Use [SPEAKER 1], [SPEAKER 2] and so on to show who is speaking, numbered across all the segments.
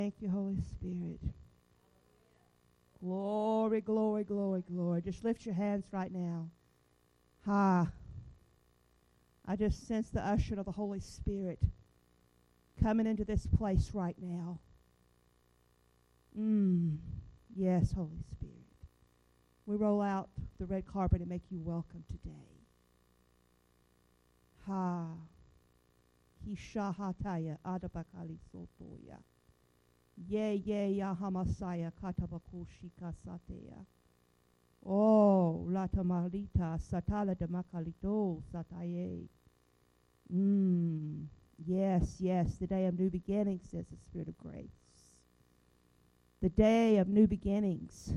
[SPEAKER 1] Thank you, Holy Spirit. Glory, glory, glory, glory. Just lift your hands right now. I just sense the usher of the Holy Spirit coming into this place right now. Yes, Holy Spirit. We roll out the red carpet and make you welcome today. Kishahataya adabakali sotoya. Ye yahamasaya katabakushika sateya. Oh, latamalita satala de makalito sataye. Yes, the day of new beginnings, says the Spirit of grace. The day of new beginnings.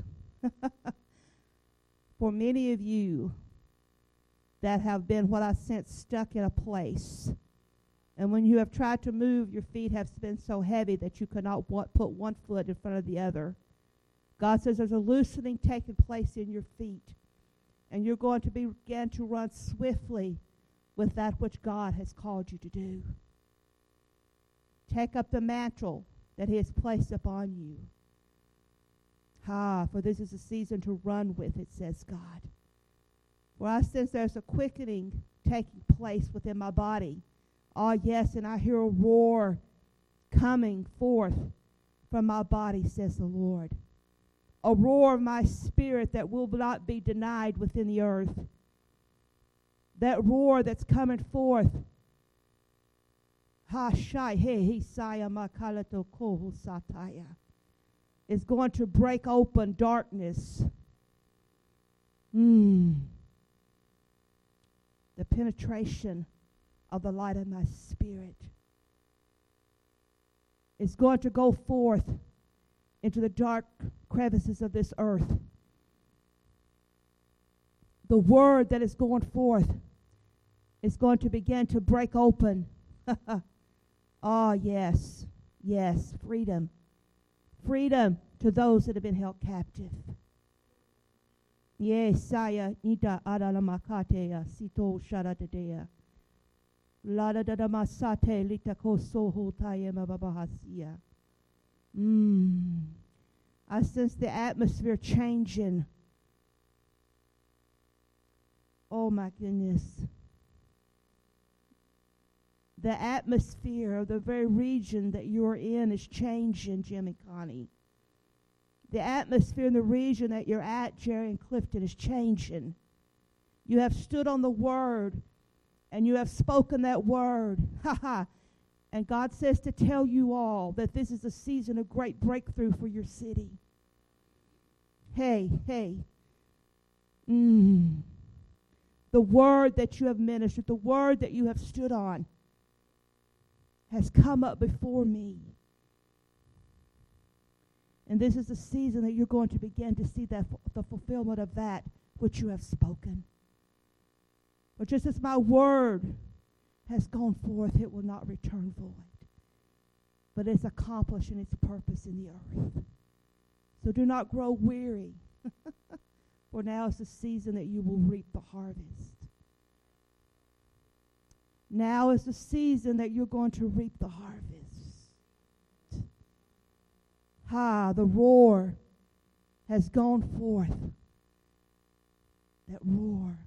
[SPEAKER 1] For many of you that have been what I sense stuck in a place, and when you have tried to move, your feet have been so heavy that you could not put one foot in front of the other. God says there's a loosening taking place in your feet, and you're going to begin to run swiftly with that which God has called you to do. Take up the mantle that He has placed upon you. For this is a season to run with, it says God. For I sense there's a quickening taking place within my body. Yes, and I hear a roar coming forth from my body, says the Lord. A roar of my spirit that will not be denied within the earth. That roar that's coming forth. Is going to break open darkness. The penetration of the light of my spirit is going to go forth into the dark crevices of this earth. The word that is going forth is going to begin to break open. Yes, freedom. Freedom to those that have been held captive. Yes, saya nita adalamakate sito sharadadea. Lada da masate litako soho tayema babahasia. I sense the atmosphere changing. Oh my goodness. The atmosphere of the very region that you're in is changing, Jim and Connie. The atmosphere in the region that you're at, Jerry and Clifton, is changing. You have stood on the word, and you have spoken that word. And God says to tell you all that this is a season of great breakthrough for your city. Hey. The word that you have ministered, the word that you have stood on, has come up before me. And this is the season that you're going to begin to see that the fulfillment of that which you have spoken. But just as my word has gone forth, it will not return void, but it's accomplishing its purpose in the earth. So do not grow weary, for now is the season that you will reap the harvest. Now is the season that you're going to reap the harvest. The roar has gone forth. That roar.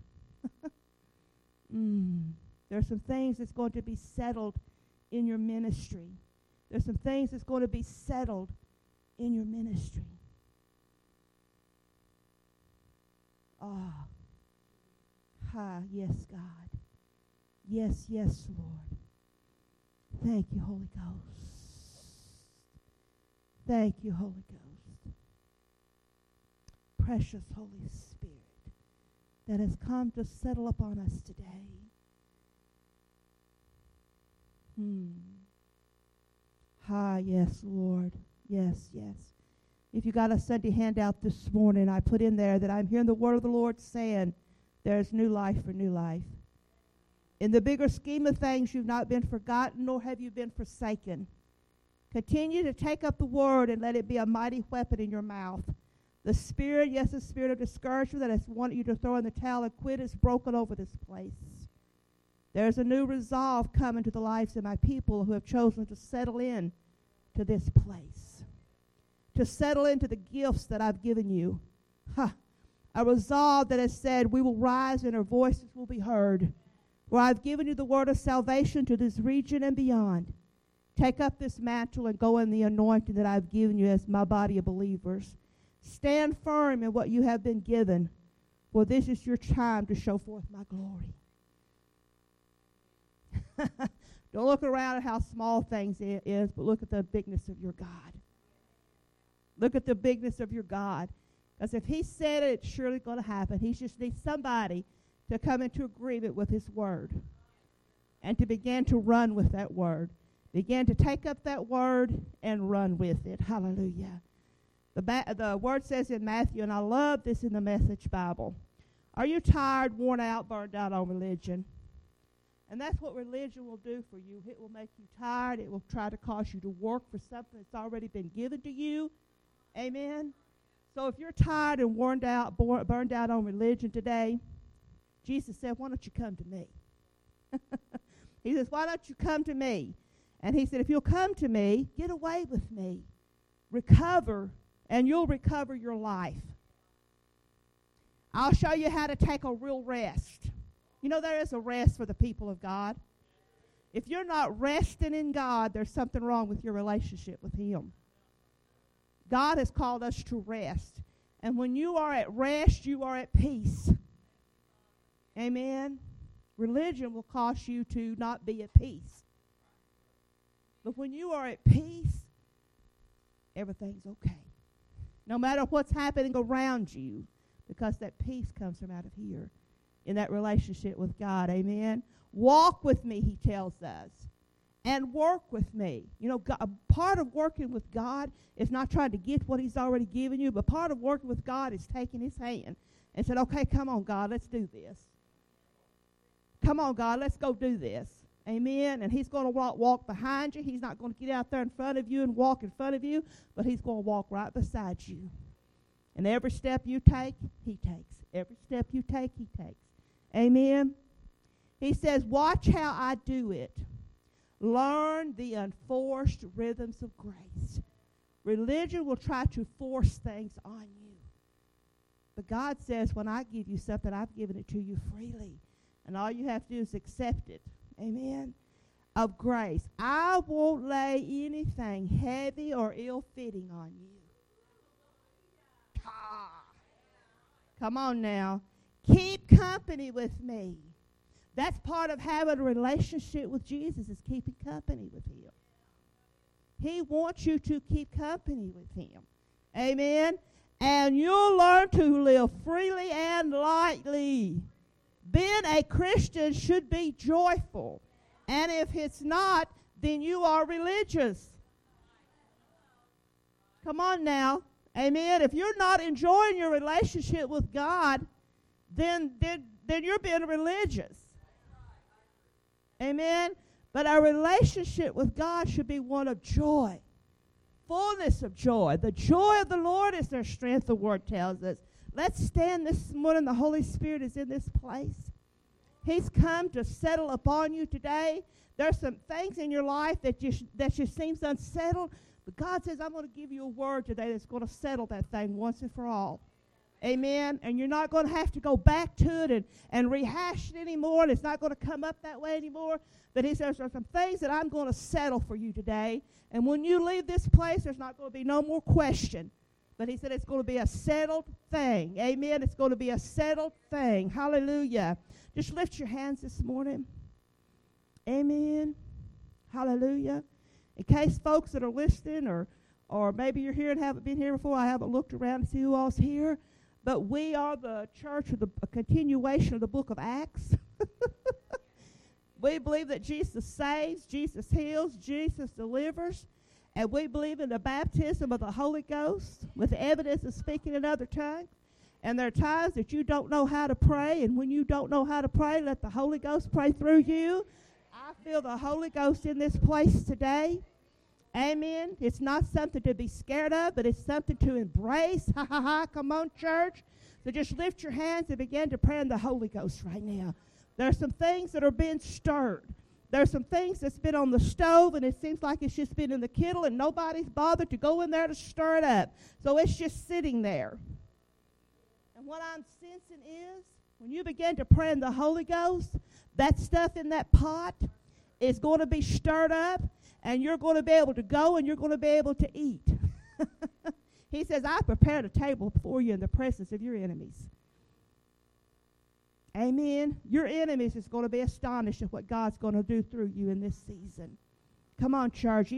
[SPEAKER 1] There's some things that's going to be settled in your ministry. There's some things that's going to be settled in your ministry. Yes, God. Yes, Lord. Thank you, Holy Ghost. Thank you, Holy Ghost. Precious Holy Spirit that has come to settle upon us today. Yes, Lord. Yes. If you got a Sunday handout this morning, I put in there that I'm hearing the word of the Lord saying there's new life for new life. In the bigger scheme of things, you've not been forgotten, nor have you been forsaken. Continue to take up the word and let it be a mighty weapon in your mouth. The spirit of discouragement that has wanted you to throw in the towel and quit is broken over this place. There's a new resolve coming to the lives of my people who have chosen to settle in to this place. to settle into the gifts that I've given you. A resolve that has said, we will rise and our voices will be heard. Where I've given you the word of salvation to this region and beyond. Take up this mantle and go in the anointing that I've given you as my body of believers. Stand firm in what you have been given, for this is your time to show forth my glory. Don't look around at how small things is, but look at the bigness of your God. Look at the bigness of your God. Because if he said it, it's surely going to happen. He just needs somebody to come into agreement with his word and to begin to run with that word. Begin to take up that word and run with it. Hallelujah. The word says in Matthew, and I love this in the Message Bible, are you tired, worn out, burned out on religion? And that's what religion will do for you. It will make you tired. It will try to cause you to work for something that's already been given to you. Amen? So if you're tired and worn out, burned out on religion today, Jesus said, why don't you come to me? He says, why don't you come to me? And he said, if you'll come to me, get away with me. Recover, and you'll recover your life. I'll show you how to take a real rest. You know, there is a rest for the people of God. If you're not resting in God, there's something wrong with your relationship with him. God has called us to rest. And when you are at rest, you are at peace. Amen. Religion will cause you to not be at peace. But when you are at peace, everything's okay. No matter what's happening around you, because that peace comes from out of here in that relationship with God. Amen. Walk with me, he tells us, and work with me. You know, God, part of working with God is not trying to get what he's already given you, but part of working with God is taking his hand and said, okay, come on, God, let's do this. Come on, God, let's go do this. Amen. And he's going to walk behind you. He's not going to get out there in front of you and walk in front of you, but he's going to walk right beside you. And every step you take, he takes. Every step you take, he takes. Amen. He says, watch how I do it. Learn the unforced rhythms of grace. Religion will try to force things on you. But God says, when I give you something, I've given it to you freely. And all you have to do is accept it. Amen. Of grace. I won't lay anything heavy or ill-fitting on you. Come on now. Keep company with me. That's part of having a relationship with Jesus, is keeping company with him. He wants you to keep company with him. Amen. And you'll learn to live freely and lightly. Being a Christian should be joyful. And if it's not, then you are religious. Come on now. Amen. If you're not enjoying your relationship with God, then you're being religious. Amen. But our relationship with God should be one of joy. Fullness of joy. The joy of the Lord is their strength, the word tells us. Let's stand this morning. The Holy Spirit is in this place. He's come to settle upon you today. There's some things in your life that just seems unsettled. But God says, I'm going to give you a word today that's going to settle that thing once and for all. Amen. And you're not going to have to go back to it and rehash it anymore. And it's not going to come up that way anymore. But he says, there's some things that I'm going to settle for you today. And when you leave this place, there's not going to be no more question. But he said it's going to be a settled thing. Amen. It's going to be a settled thing. Hallelujah. Just lift your hands this morning. Amen. Hallelujah. In case folks that are listening or maybe you're here and haven't been here before, I haven't looked around to see who all's here. But we are the church of a continuation of the book of Acts. We believe that Jesus saves, Jesus heals, Jesus delivers. And we believe in the baptism of the Holy Ghost with the evidence of speaking in other tongues. And there are times that you don't know how to pray. And when you don't know how to pray, let the Holy Ghost pray through you. I feel the Holy Ghost in this place today. Amen. It's not something to be scared of, but it's something to embrace. Ha, ha, ha. Come on, church. So just lift your hands and begin to pray in the Holy Ghost right now. There are some things that are being stirred. There's some things that's been on the stove, and it seems like it's just been in the kettle, and nobody's bothered to go in there to stir it up. So it's just sitting there. And what I'm sensing is, when you begin to pray in the Holy Ghost, that stuff in that pot is going to be stirred up, and you're going to be able to go, and you're going to be able to eat. He says, I prepared a table before you in the presence of your enemies. Amen. Your enemies is going to be astonished at what God's going to do through you in this season. Come on, church.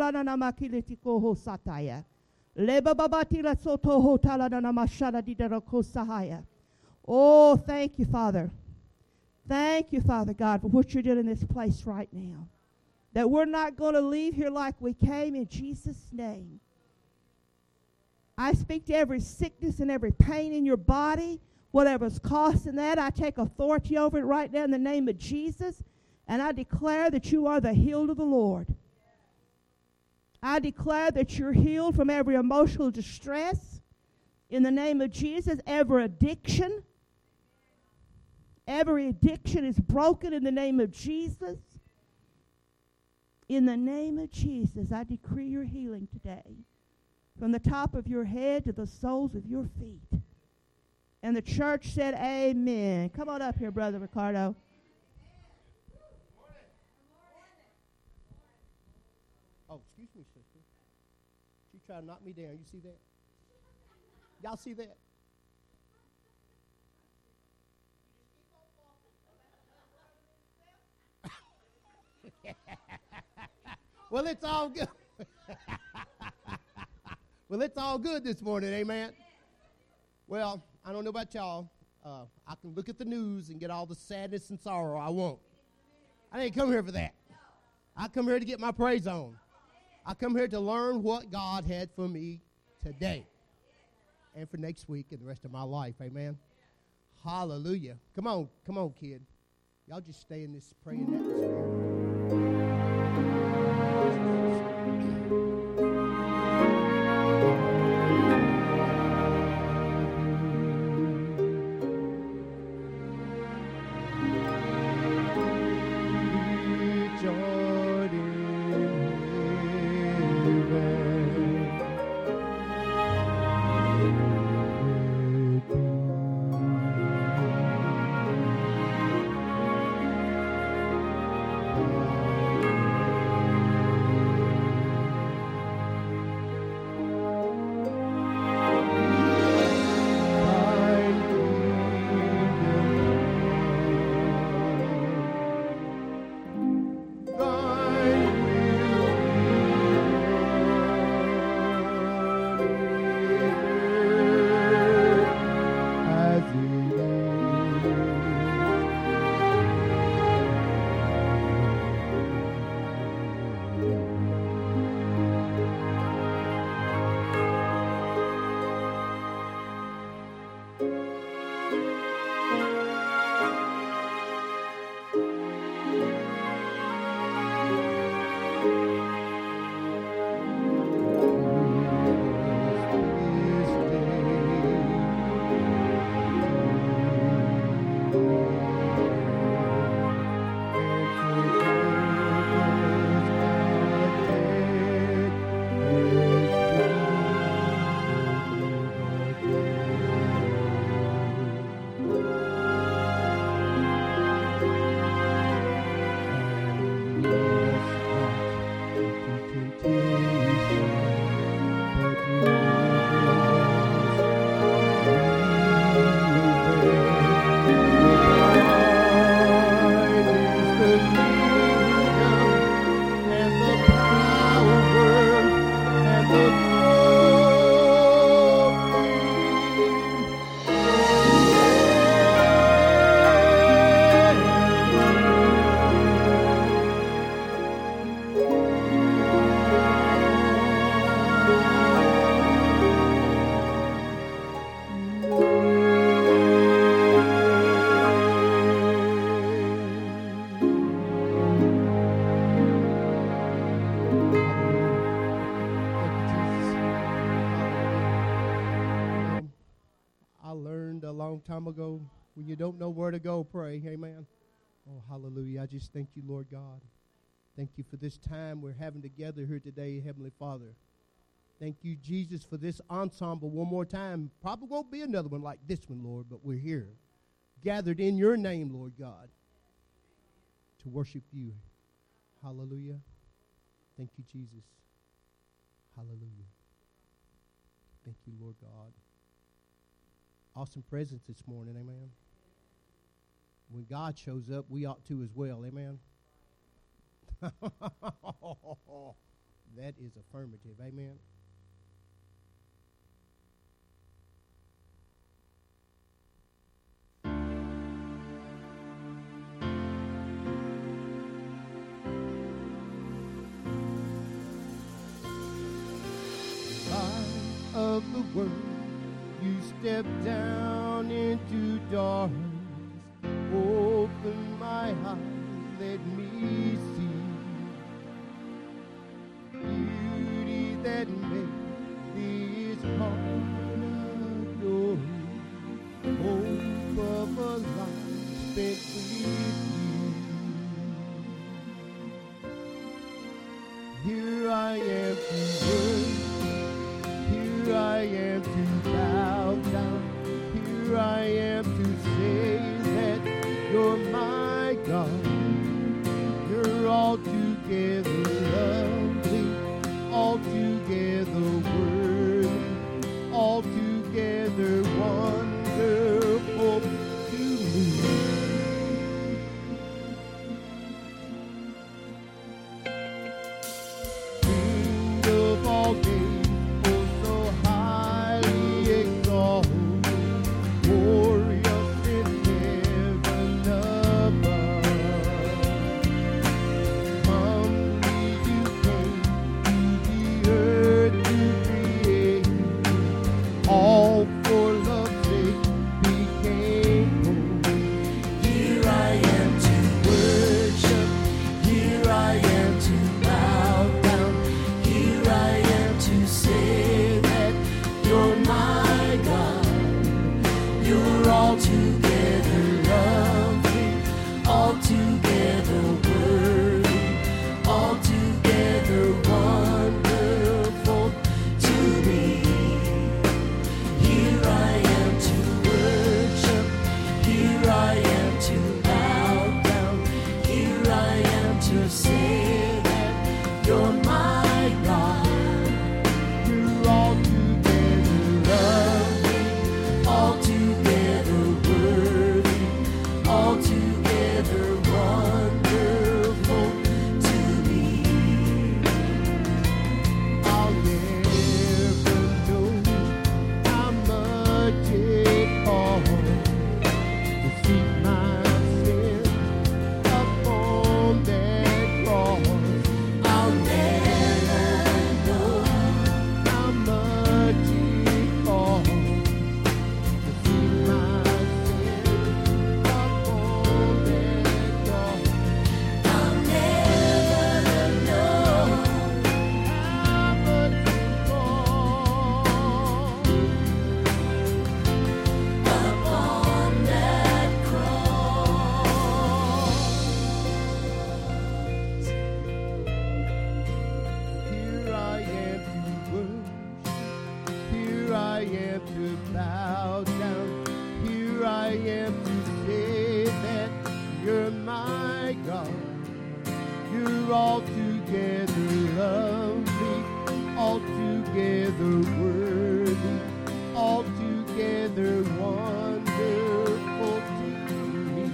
[SPEAKER 1] Oh, thank you, Father. Thank you, Father God, for what you're doing in this place right now. That we're not going to leave here like we came, in Jesus' name. I speak to every sickness and every pain in your body, whatever's causing that. I take authority over it right now in the name of Jesus, and I declare that you are the healed of the Lord. I declare that you're healed from every emotional distress in the name of Jesus. Every addiction is broken in the name of Jesus. In the name of Jesus, I decree your healing today, from the top of your head to the soles of your feet. And the church said, amen. Come on up here, Brother Ricardo.
[SPEAKER 2] Oh, excuse me, sister. She tried to knock me down. You see that? Y'all see that? Well, it's all good. Well, it's all good this morning, amen. Well, I don't know about y'all. I can look at the news and get all the sadness and sorrow I want. I didn't come here for that. I come here to get my praise on. I come here to learn what God had for me today and for next week and the rest of my life, amen. Hallelujah. Come on, kid. Y'all just stay in this praying atmosphere. Time ago, when you don't know where to go, pray. Amen. Oh, hallelujah. I just thank you, Lord God. Thank you for this time we're having together here today, Heavenly Father. Thank you, Jesus, for this ensemble one more time. Probably won't be another one like this one, Lord, but we're here, gathered in your name, Lord God, to worship you. Hallelujah. Thank you, Jesus. Hallelujah. Thank you, Lord God. Awesome presence this morning, amen. When God shows up, we ought to as well, amen. That is affirmative, amen. Light of the world, you step down into darkness. Open my eyes, let me see beauty that makes this heart adore you. Hope of a life spent with you. Here I am to worship, here I am to bow down, here I am to say that you're my God. You're altogether lovely, altogether worthy, altogether wonderful to me. King of all days, oh so highly exalted, glorious in heaven above. Humbly you came to the earth to create, all for love's sake became born. Here I am to worship, here I am to bow down, here I am to say that you're my God. You're altogether lovely, altogether worthy, altogether wonderful to me. Here I am to worship, here I am to bow down, here I am to say that you're my God. You're altogether lovely, altogether worthy, altogether wonderful to me. I'll never know how much it costs to see my sin upon that cross. I'll never know how much it costs to see my sin upon that cross. I'll never know how much it costs upon that cross. Here I am to worship, here I am to bow down, here I am to say that you're my God. You're altogether lovely, altogether worthy, altogether wonderful to me.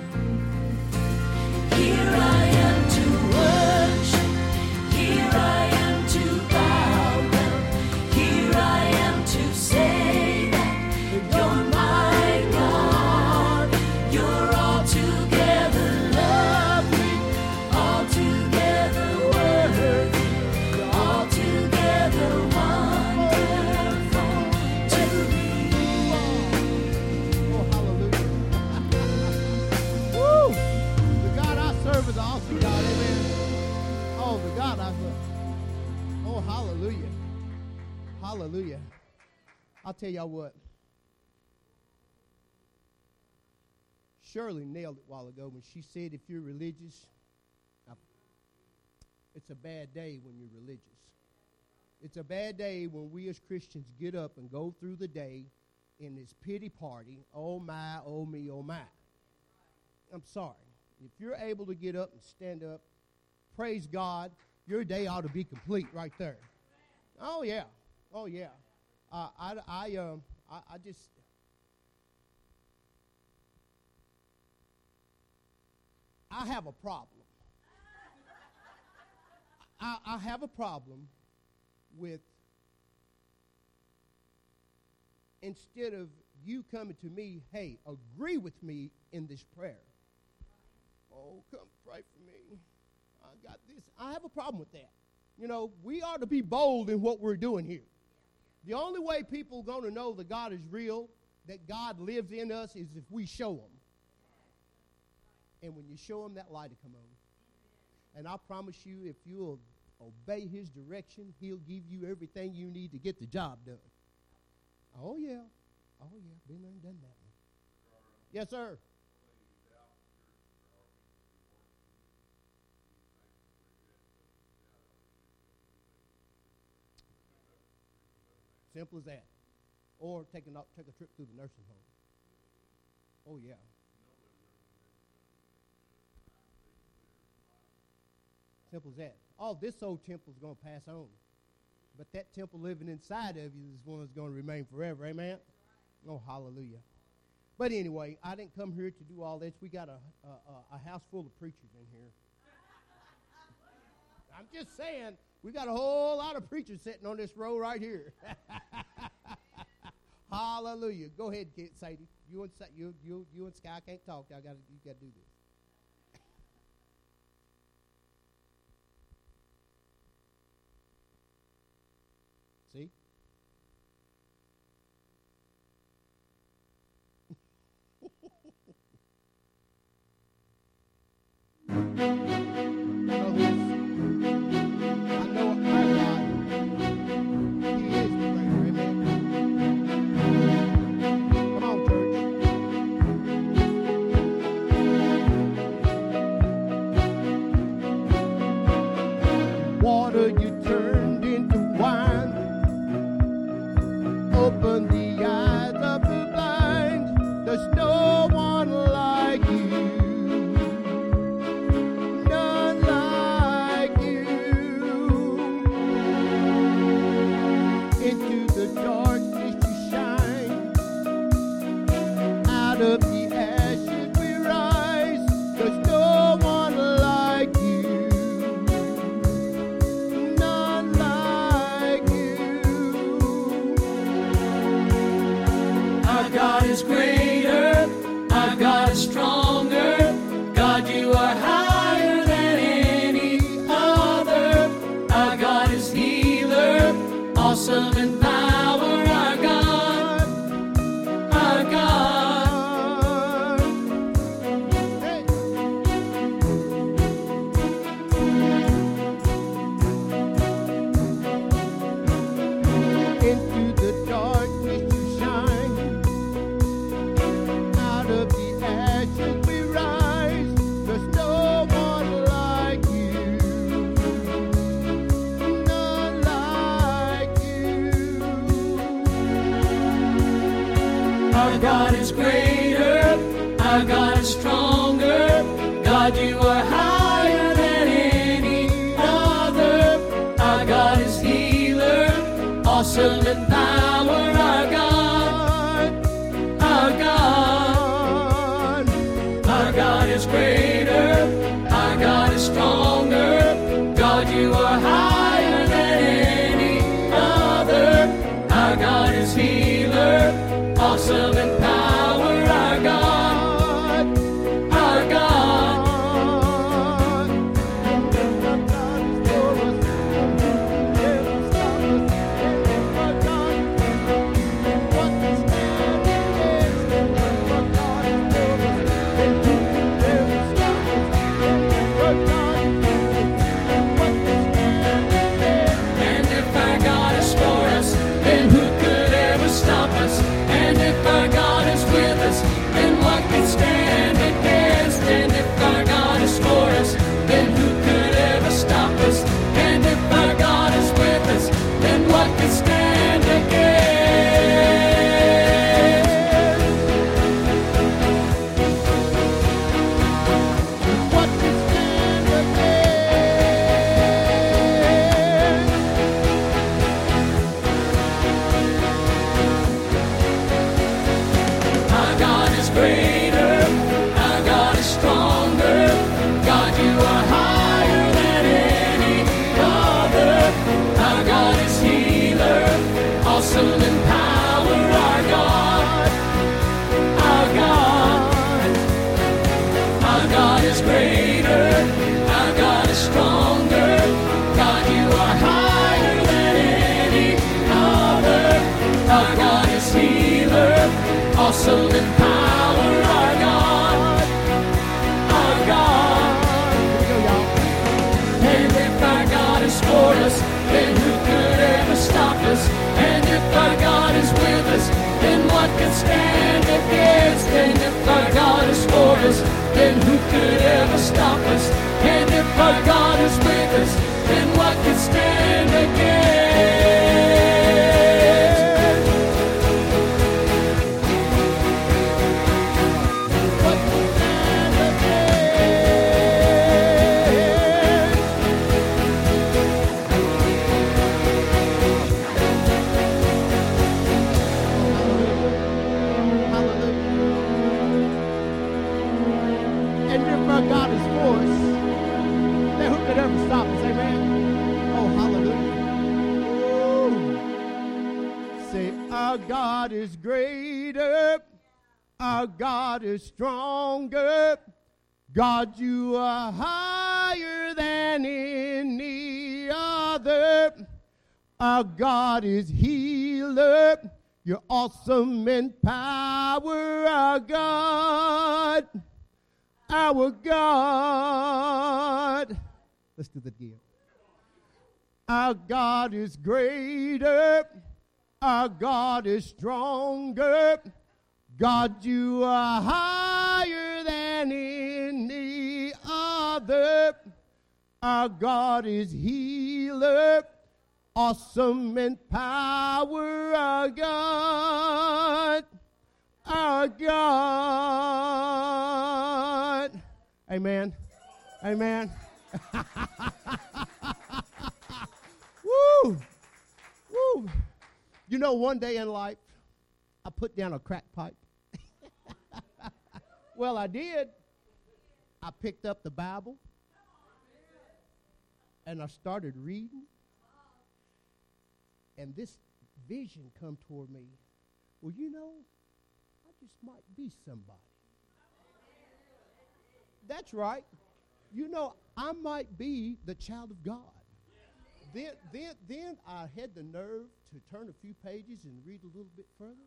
[SPEAKER 2] Here I am to worship, here I am to bow down, here I am to say that you're my God. You're altogether lovely, altogether worthy, altogether wonderful to me. Oh, hallelujah. Woo! The God I serve is an awesome God, amen. Oh, the God I serve. Oh, hallelujah. Hallelujah. I'll tell y'all what. Shirley nailed it a while ago when she said if you're religious, it's a bad day when you're religious. It's a bad day when we as Christians get up and go through the day in this pity party, oh my, oh me, oh my. I'm sorry. If you're able to get up and stand up, praise God, your day ought to be complete right there. Oh yeah, oh yeah. I just. I have a problem. I have a problem with, instead of you coming to me, hey, agree with me in this prayer. Oh, come pray for me. I got this. I have a problem with that. You know, we ought to be bold in what we're doing here. The only way people are going to know that God is real, that God lives in us, is if we show them. And when you show them, that light will come on. And I promise you, if you'll obey his direction, he'll give you everything you need to get the job done. Oh, yeah. Oh, yeah. Been there and done that one. Yes, sir. Simple as that. Or take a trip through the nursing home. Oh, yeah. Simple as that. Oh, this old temple is going to pass on. But that temple living inside of you is one that's going to remain forever. Amen? Oh, hallelujah. But anyway, I didn't come here to do all this. We got a house full of preachers in here. I'm just saying, we got a whole lot of preachers sitting on this row right here. Hallelujah. Go ahead, Sadie. You and Sky can't talk. You got to do this. See? Water you turned into wine. Open the eyes of the blind. There's no one like you. None like you. Into the darkness you shine. Out of the ashes we rise. There's no one like you.
[SPEAKER 3] God is greater, our God is stronger. God, you are higher than any other. Our God is healer, awesome in power. Our God, our God.
[SPEAKER 2] Hey. Into the darkness you shine. Out of the ashes we rise. There's no one like you. None like you.
[SPEAKER 3] Our God is greater, our God is stronger. God, you are higher than any other. Our God is healer, awesome in power. Our God, our God. Our God is greater, our God is stronger. God, you are higher than any other. Our God is healer, awesome in power. Our God, our God. And if our God is for us, then who could ever stop us? And if our God awesome in power, our God. Our God. Our God is greater. Our God is stronger. God, you are higher than any other. Our God is healer. Awesome in power, our God. Our God.
[SPEAKER 2] Here we go, y'all.
[SPEAKER 3] And if our God is for us, then who could ever stop us? And if our God is with us, then what can stand against? And if our God is for us, then who could ever stop us? And if our God is with us, then what can stand against? What can stand against?
[SPEAKER 2] Hallelujah. And if our God is for us, then who could ever stop us? Amen. Oh, hallelujah. Woo. Say, our God is greater. Our God is stronger. God, you are higher than any other. Our God is healer. You're awesome in power, our God. Our God. Let's do that again. Our God is greater. Our God is stronger. God, you are higher than any other. Our God is healer. Awesome in power, our God. Our God. Amen. Amen. Woo. Woo. You know, one day in life, I put down a crack pipe. Well, I did. I picked up the Bible, and I started reading. And this vision come toward me. Well, you know, I just might be somebody. That's right. You know, I might be the child of God. Then I had the nerve to turn a few pages and read a little bit further.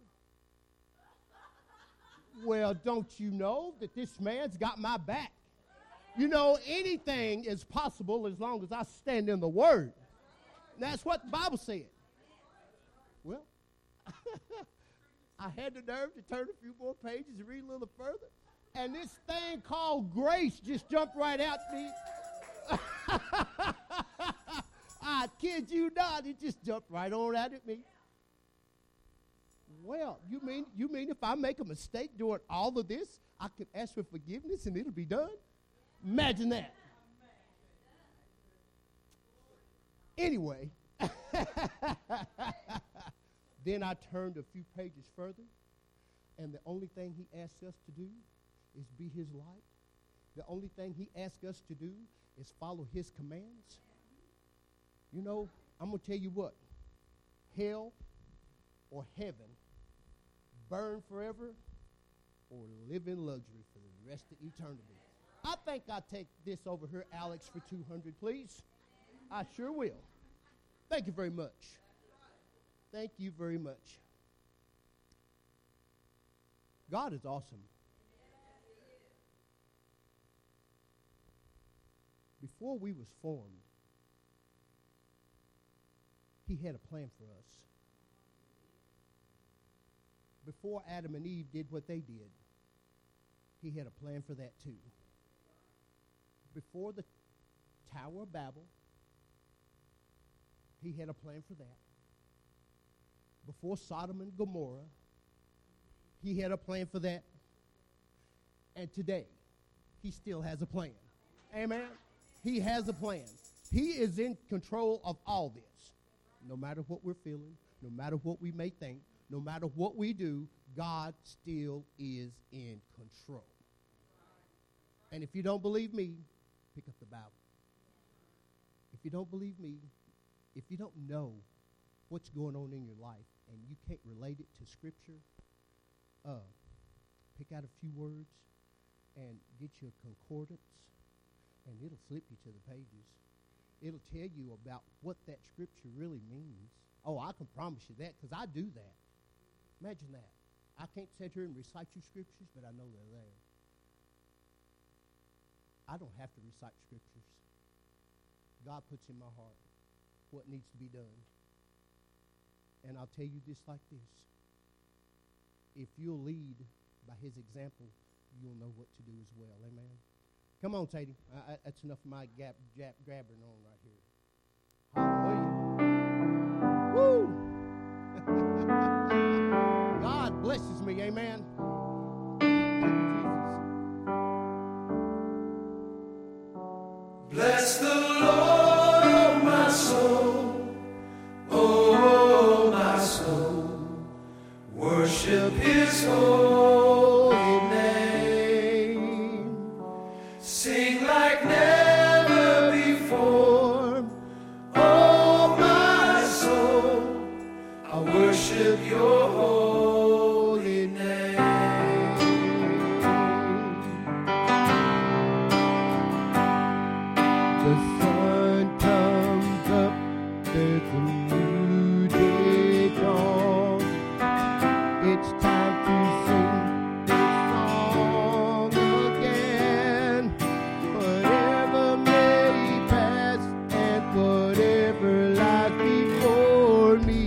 [SPEAKER 2] Well, don't you know that this man's got my back? You know, anything is possible as long as I stand in the Word. That's what the Bible said. Well, I had the nerve to turn a few more pages and read a little further. And this thing called grace just jumped right out to me. I kid you not, it just jumped right on out at me. Well, you mean if I make a mistake doing all of this, I can ask for forgiveness and it'll be done? Imagine that. Anyway, then I turned a few pages further, and the only thing he asks us to do is be his light. The only thing he asks us to do is follow his commands. You know, I'm going to tell you what. Hell or heaven, burn forever or live in luxury for the rest of eternity. I think I'll take this over here, Alex, for 200, please. I sure will. Thank you very much. Thank you very much. God is awesome. Before we was formed, he had a plan for us. Before Adam and Eve did what they did, he had a plan for that too. Before the Tower of Babel, he had a plan for that. Before Sodom and Gomorrah, he had a plan for that. And today, he still has a plan. Amen? He has a plan. He is in control of all this. No matter what we're feeling, no matter what we may think, no matter what we do, God still is in control. And if you don't believe me, pick up the Bible. If you don't believe me, if you don't know what's going on in your life and can't relate it to Scripture, pick out a few words and get you a concordance, and it'll flip you to the pages. It'll tell you about what that Scripture really means. Oh, I can promise you that, because I do that. Imagine that. I can't sit here and recite you Scriptures, but I know they're there. I don't have to recite Scriptures. God puts in my heart what needs to be done. And I'll tell you this like this. If you'll lead by his example, you'll know what to do as well. Amen? Come on, Sadie. That's enough of my grabbing on right here. Hallelujah. Woo! God blesses me. Amen.
[SPEAKER 3] Bless the Lord, oh my soul, oh my soul, worship his holy name, sing like never before, oh my soul, I worship your holy name.
[SPEAKER 2] The sun comes up, there's a new day dawn. It's time to sing this song again. Whatever may pass and whatever lies before me,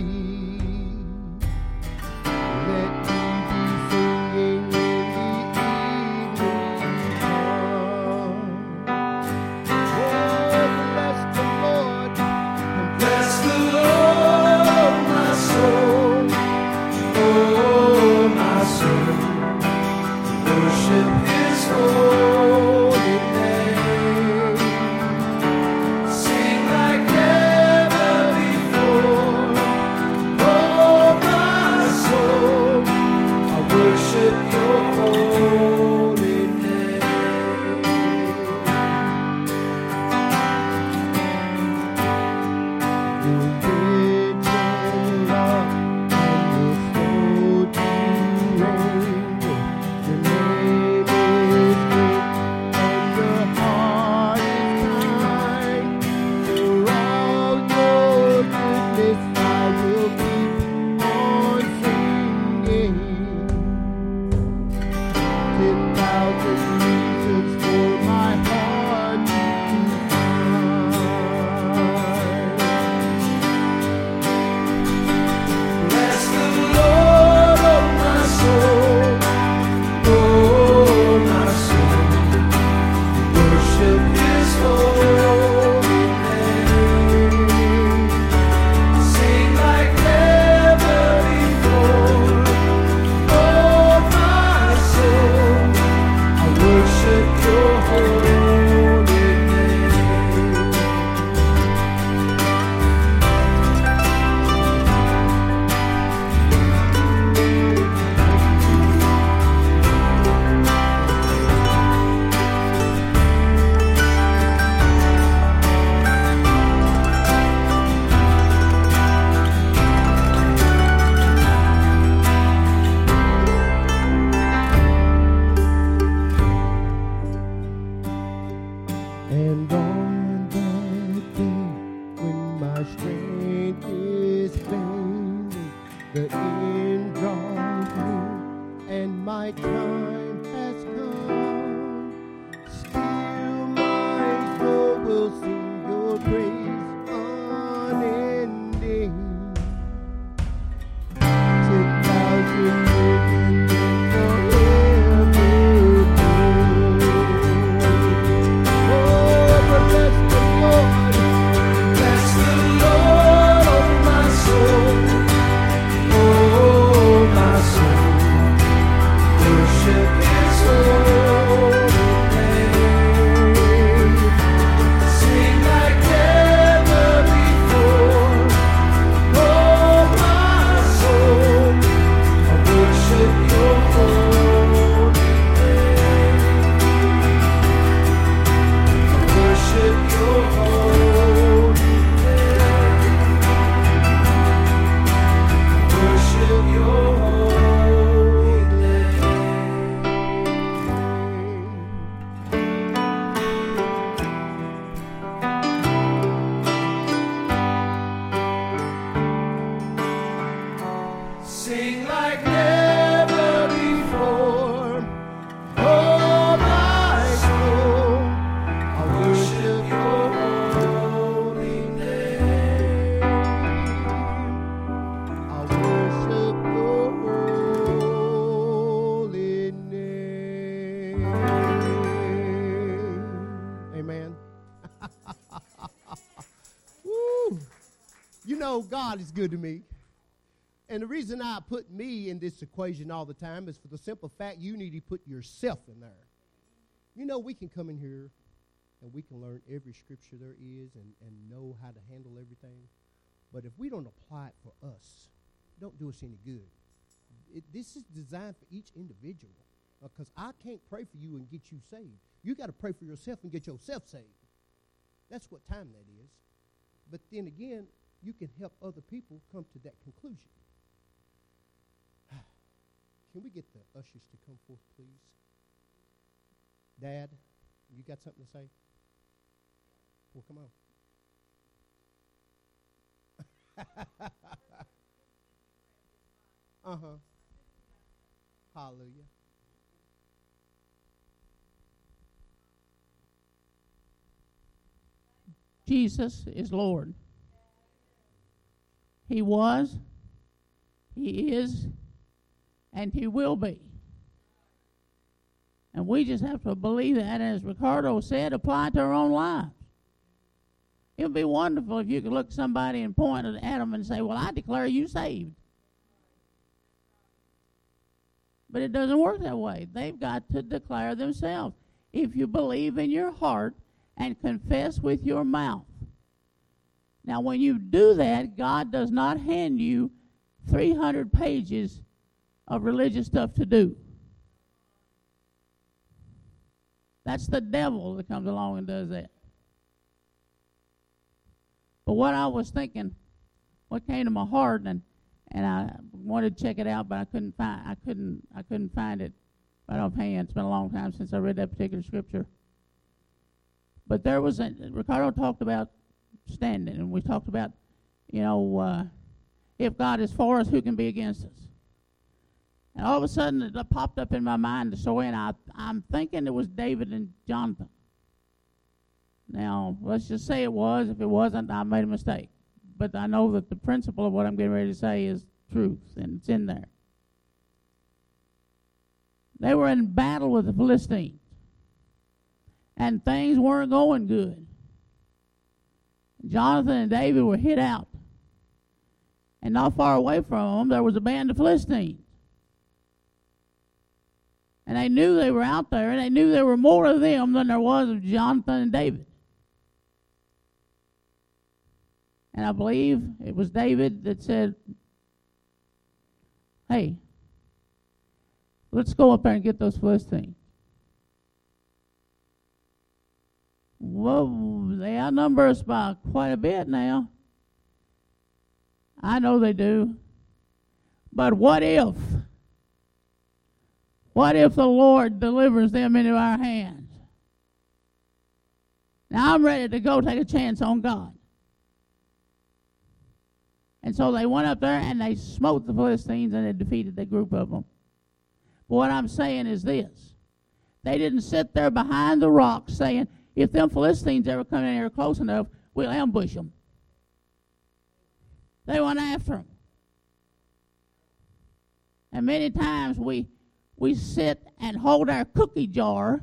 [SPEAKER 2] let me be singing in the evening time. Bless the Lord,
[SPEAKER 3] Bless the Lord, my soul, oh my soul, worship his holy name, sing like never before, oh my soul, I worship your holy name.
[SPEAKER 2] you're rich in love and you're slow to anger. Your name is good and your heart is kind. For all your goodness I will keep on singing. 10,000 reasons for my heart to find.
[SPEAKER 3] Bless the Lord, oh my soul, oh my soul, worship his holy name, sing like never before, oh my soul, I worship your holy name.
[SPEAKER 2] And on that day when my strength is failing, the end draws near and my time has come. Still my soul will sing your praise unending. 10,000 years bless the Lord.
[SPEAKER 3] Bless the Lord, oh my soul, oh my soul, worship
[SPEAKER 2] sing like never before. Oh, my soul, I worship your holy name. I worship your holy name. Amen. Woo. You know, God is good to me. And the reason I put me in this equation all the time is for the simple fact you need to put yourself in there. You know, we can come in here and we can learn every scripture there is and know how to handle everything. But if we don't apply it for us, it don't do us any good. This is designed for each individual. Because I can't pray for you and get you saved. You got to pray for yourself and get yourself saved. That's what time that is. But then again, you can help other people come to that conclusion. Can we get the ushers to come forth, please? Dad, you got something to say? Well, come on. Hallelujah.
[SPEAKER 4] Jesus is Lord. He was, He is, and He will be. And we just have to believe that, and as Ricardo said, apply it to our own lives. It would be wonderful if you could look at somebody and point at them and say, well, I declare you saved. But it doesn't work that way. They've got to declare themselves. If you believe in your heart and confess with your mouth. Now, when you do that, God does not hand you 300 pages of religious stuff to do. That's the devil that comes along and does that. But what I was thinking, what came to my heart, and I wanted to check it out, but I couldn't find it right offhand. It's been a long time since I read that particular scripture. But there was Ricardo talked about standing, and we talked about, if God is for us, who can be against us? And all of a sudden, it popped up in my mind the story, and I'm thinking it was David and Jonathan. Now, let's just say it was. If it wasn't, I made a mistake. But I know that the principle of what I'm getting ready to say is truth, and it's in there. They were in battle with the Philistines. And things weren't going good. Jonathan and David were hit out. And not far away from them, there was a band of Philistines. And they knew they were out there, and they knew there were more of them than there was of Jonathan and David. And I believe it was David that said, hey, let's go up there and get those Philistines. Well, they outnumber us by quite a bit now. I know they do. But what if? What if the Lord delivers them into our hands? Now I'm ready to go take a chance on God. And so they went up there and they smote the Philistines and they defeated that group of them. But what I'm saying is this. They didn't sit there behind the rock saying, if them Philistines ever come in here close enough, we'll ambush them. They went after them. And many times we sit and hold our cookie jar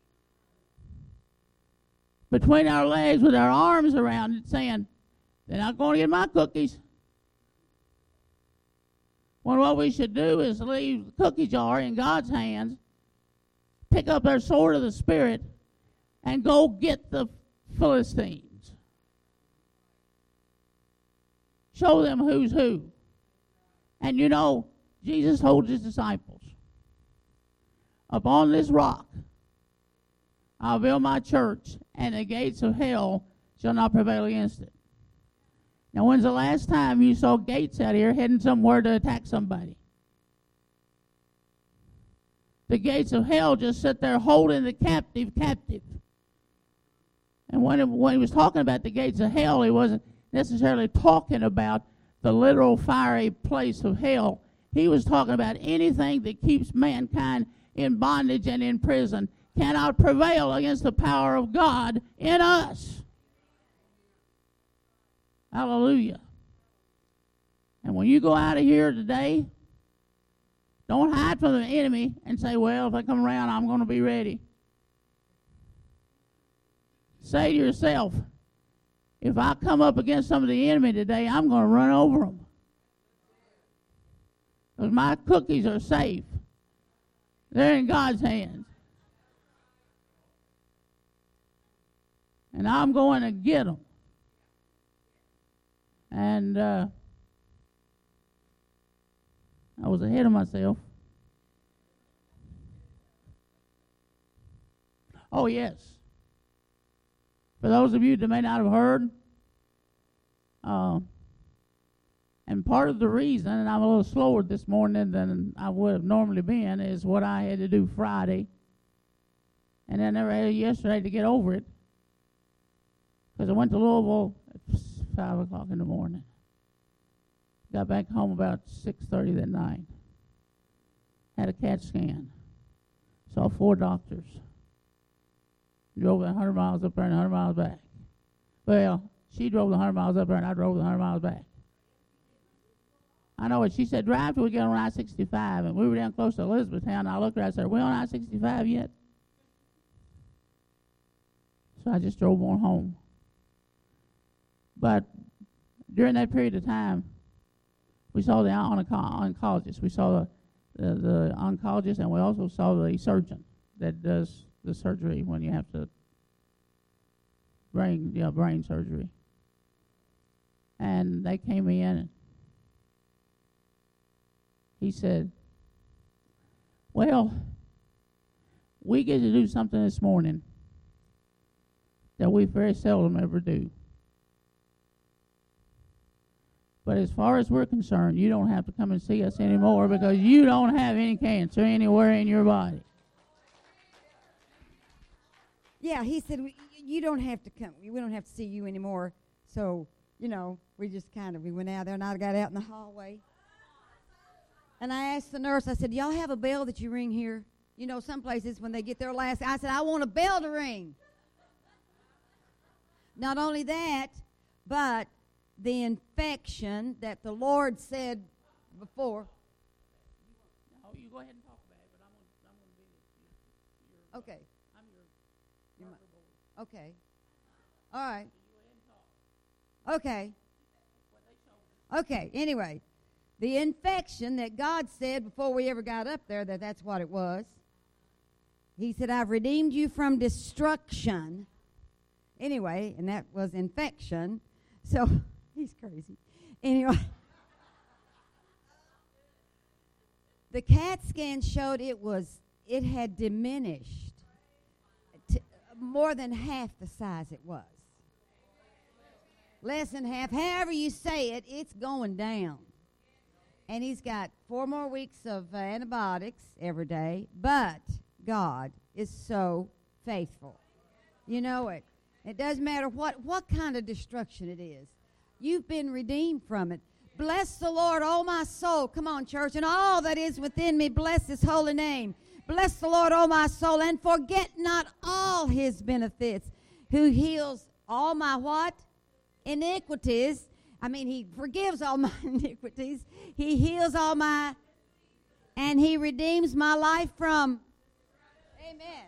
[SPEAKER 4] between our legs with our arms around it saying, they're not going to get my cookies. When what we should do is leave the cookie jar in God's hands, pick up our sword of the Spirit, and go get the Philistines. Show them who's who. And Jesus told his disciples, upon this rock I'll build my church, and the gates of hell shall not prevail against it. Now, when's the last time you saw gates out here heading somewhere to attack somebody? The gates of hell just sit there holding the captive. And when he was talking about the gates of hell, he wasn't necessarily talking about the literal fiery place of hell. He was talking about anything that keeps mankind in bondage and in prison cannot prevail against the power of God in us. Hallelujah. And when you go out of here today, don't hide from the enemy and say, well, if I come around, I'm going to be ready. Say to yourself, if I come up against some of the enemy today, I'm going to run over them. Because my cookies are safe. They're in God's hands. And I'm going to get them. And I was ahead of myself. Oh, yes. For those of you that may not have heard, and part of the reason, and I'm a little slower this morning than I would have normally been, is what I had to do Friday. And then I had yesterday to get over it. Because I went to Louisville at 5 o'clock in the morning. Got back home about 6:30 that night. Had a CAT scan. Saw 4 doctors. Drove 100 miles up there and 100 miles back. Well, she drove the 100 miles up there and I drove the 100 miles back. I know it. She said, drive till we get on I-65. And we were down close to Elizabethtown. And I looked at her and I said, are we on I-65 yet? So I just drove on home. But during that period of time, we saw the oncologist. We saw the oncologist, and we also saw the surgeon that does the surgery when you have to brain surgery. And they came in, and he said, well, we get to do something this morning that we very seldom ever do. But as far as we're concerned, you don't have to come and see us anymore because you don't have any cancer anywhere in your body.
[SPEAKER 5] Yeah, he said, you don't have to come. We don't have to see you anymore. So, we just we went out there, and I got out in the hallway. And I asked the nurse, I said, y'all have a bell that you ring here? Some places when they get their last, I said, I want a bell to ring. Not only that, but the infection that the Lord said before.
[SPEAKER 4] No, you go ahead and talk about it, but I'm going to be your
[SPEAKER 5] okay.
[SPEAKER 4] I'm your
[SPEAKER 5] okay. All right. Okay. Okay. Anyway, the infection that God said before we ever got up there that's what it was. He said, I've redeemed you from destruction. Anyway, and that was infection. So he's crazy. Anyway, the CAT scan showed it had diminished to more than half the size it was. Less than half. However you say it, it's going down. And he's got 4 more weeks of antibiotics every day. But God is so faithful. You know it. It doesn't matter what kind of destruction it is. You've been redeemed from it. Bless the Lord, oh my soul. Come on, church. And all that is within me, bless his holy name. Bless the Lord, oh my soul. And forget not all his benefits. Who heals all my what? Iniquities. He forgives all my iniquities. He heals all my, and he redeems my life from. Amen.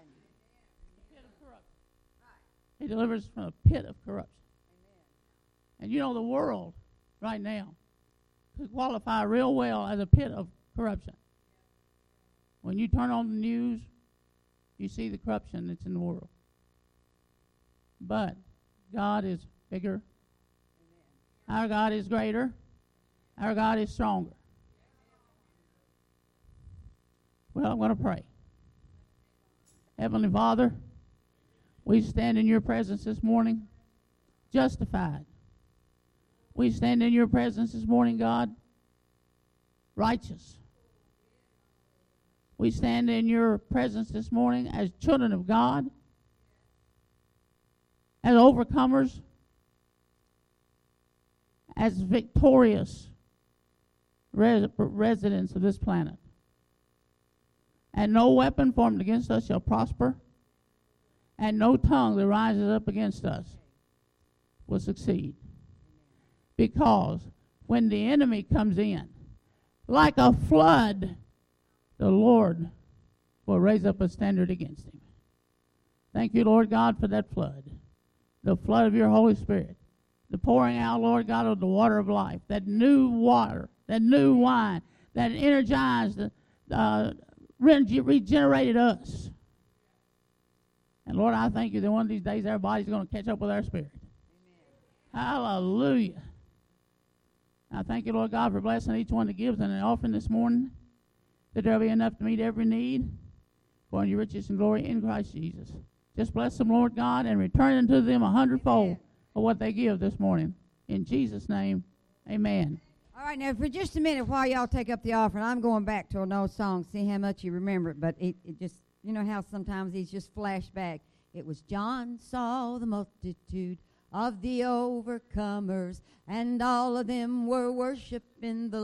[SPEAKER 4] He delivers from a pit of corruption. Amen. And the world right now could qualify real well as a pit of corruption. When you turn on the news, you see the corruption that's in the world. But God is bigger. Amen. Our God is greater. Our God is stronger. Well, I'm going to pray. Heavenly Father, we stand in your presence this morning, justified. We stand in your presence this morning, God, righteous. We stand in your presence this morning as children of God, as overcomers, as victorious residents of this planet. And no weapon formed against us shall prosper, and no tongue that rises up against us will succeed. Because when the enemy comes in, like a flood, the Lord will raise up a standard against him. Thank you, Lord God, for that flood, the flood of your Holy Spirit, the pouring out, Lord God, of the water of life, that new water, that new wine, that energized, regenerated us. And Lord, I thank you that one of these days our body's going to catch up with our spirit. Amen. Hallelujah. I thank you, Lord God, for blessing each one that gives in an offering this morning, that there will be enough to meet every need for your riches and glory in Christ Jesus. Just bless them, Lord God, and return unto them 100-fold of what they give this morning. In Jesus' name, amen.
[SPEAKER 5] All right, now for just a minute while y'all take up the offering, I'm going back to an old song, see how much you remember it, but it just, you know how sometimes these just flash back. It was John saw the multitude of the overcomers, and all of them were worshiping the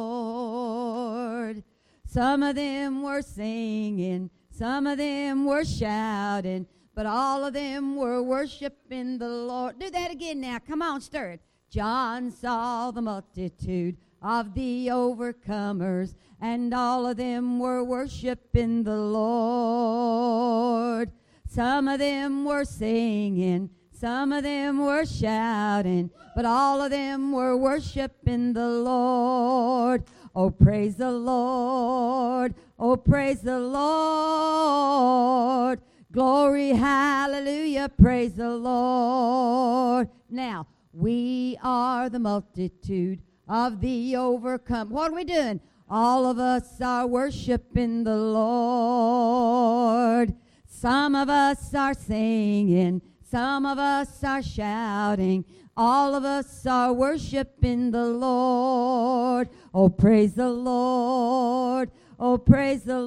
[SPEAKER 5] Lord. Some of them were singing, some of them were shouting, but all of them were worshiping the Lord. Do that again now. Come on, stir it. John saw the multitude of the overcomers, and all of them were worshiping the Lord. Some of them were singing, some of them were shouting, but all of them were worshiping the Lord. Oh, praise the Lord. Oh, praise the Lord. Glory, hallelujah, praise the Lord. Now, we are the multitude of the overcome. What are we doing? All of us are worshiping the Lord. Some of us are singing. Some of us are shouting. All of us are worshiping the Lord. Oh, praise the Lord. Oh, praise the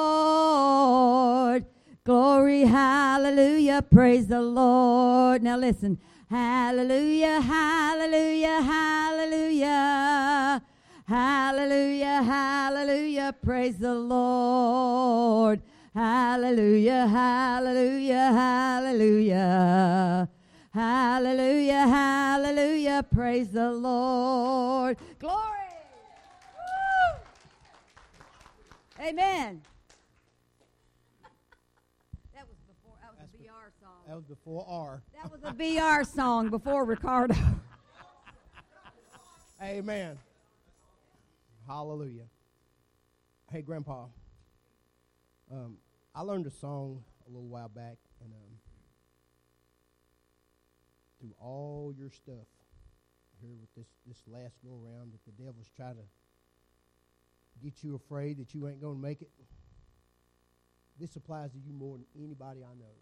[SPEAKER 5] Lord. Glory, hallelujah, praise the Lord. Now listen. Hallelujah, hallelujah, hallelujah. Hallelujah, hallelujah, praise the Lord. Hallelujah, hallelujah, hallelujah. Hallelujah, hallelujah, praise the Lord. Glory. Woo. Amen. That was a BR song.
[SPEAKER 2] That was before R.
[SPEAKER 5] That was a BR song before Ricardo.
[SPEAKER 2] Amen. Hallelujah. Hey, Grandpa. I learned a song a little while back, and through all your stuff here with this last go around, that the devil's trying to get you afraid that you ain't going to make it. This applies to you more than anybody I know.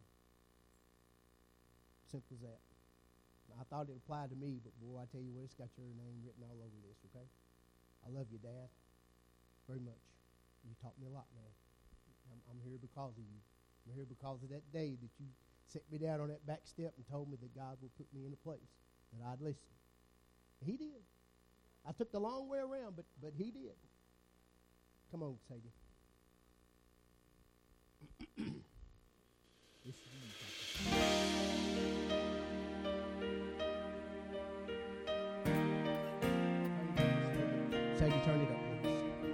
[SPEAKER 2] Simple as that. I thought it applied to me, but boy, I tell you what, it's got your name written all over this, okay? I love you, Dad, very much. You taught me a lot, man. I'm here because of you. I'm here because of that day that you set me down on that back step and told me that God would put me in a place that I'd listen. He did. I took the long way around, but he did. Come on, Sadie. This is you, Sadie, turn it up, please.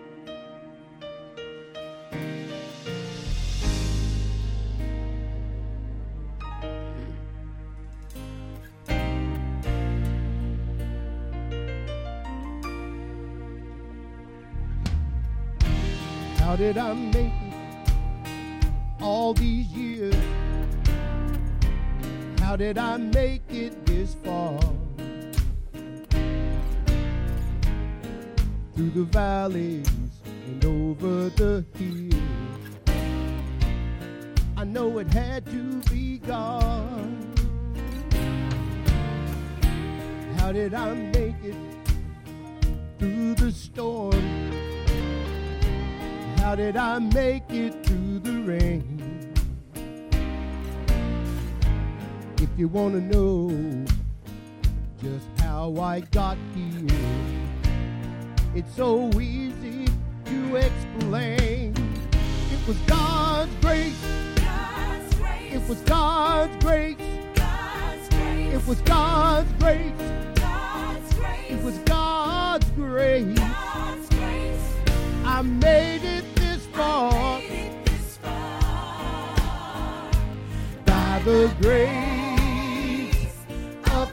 [SPEAKER 2] How did I make it all these years? How did I make it this far? Through the valleys and over the hills, I know it had to be God. How did I make it through the storm? How did I make it through the rain? If you want to know just how I got here, It's so easy to explain. It was God's grace.
[SPEAKER 3] God's grace.
[SPEAKER 2] It was God's grace.
[SPEAKER 3] God's grace.
[SPEAKER 2] It was God's grace.
[SPEAKER 3] God's grace.
[SPEAKER 2] It was God's grace.
[SPEAKER 3] God's grace.
[SPEAKER 2] I made it this far
[SPEAKER 3] Made it this far.
[SPEAKER 2] by the grace of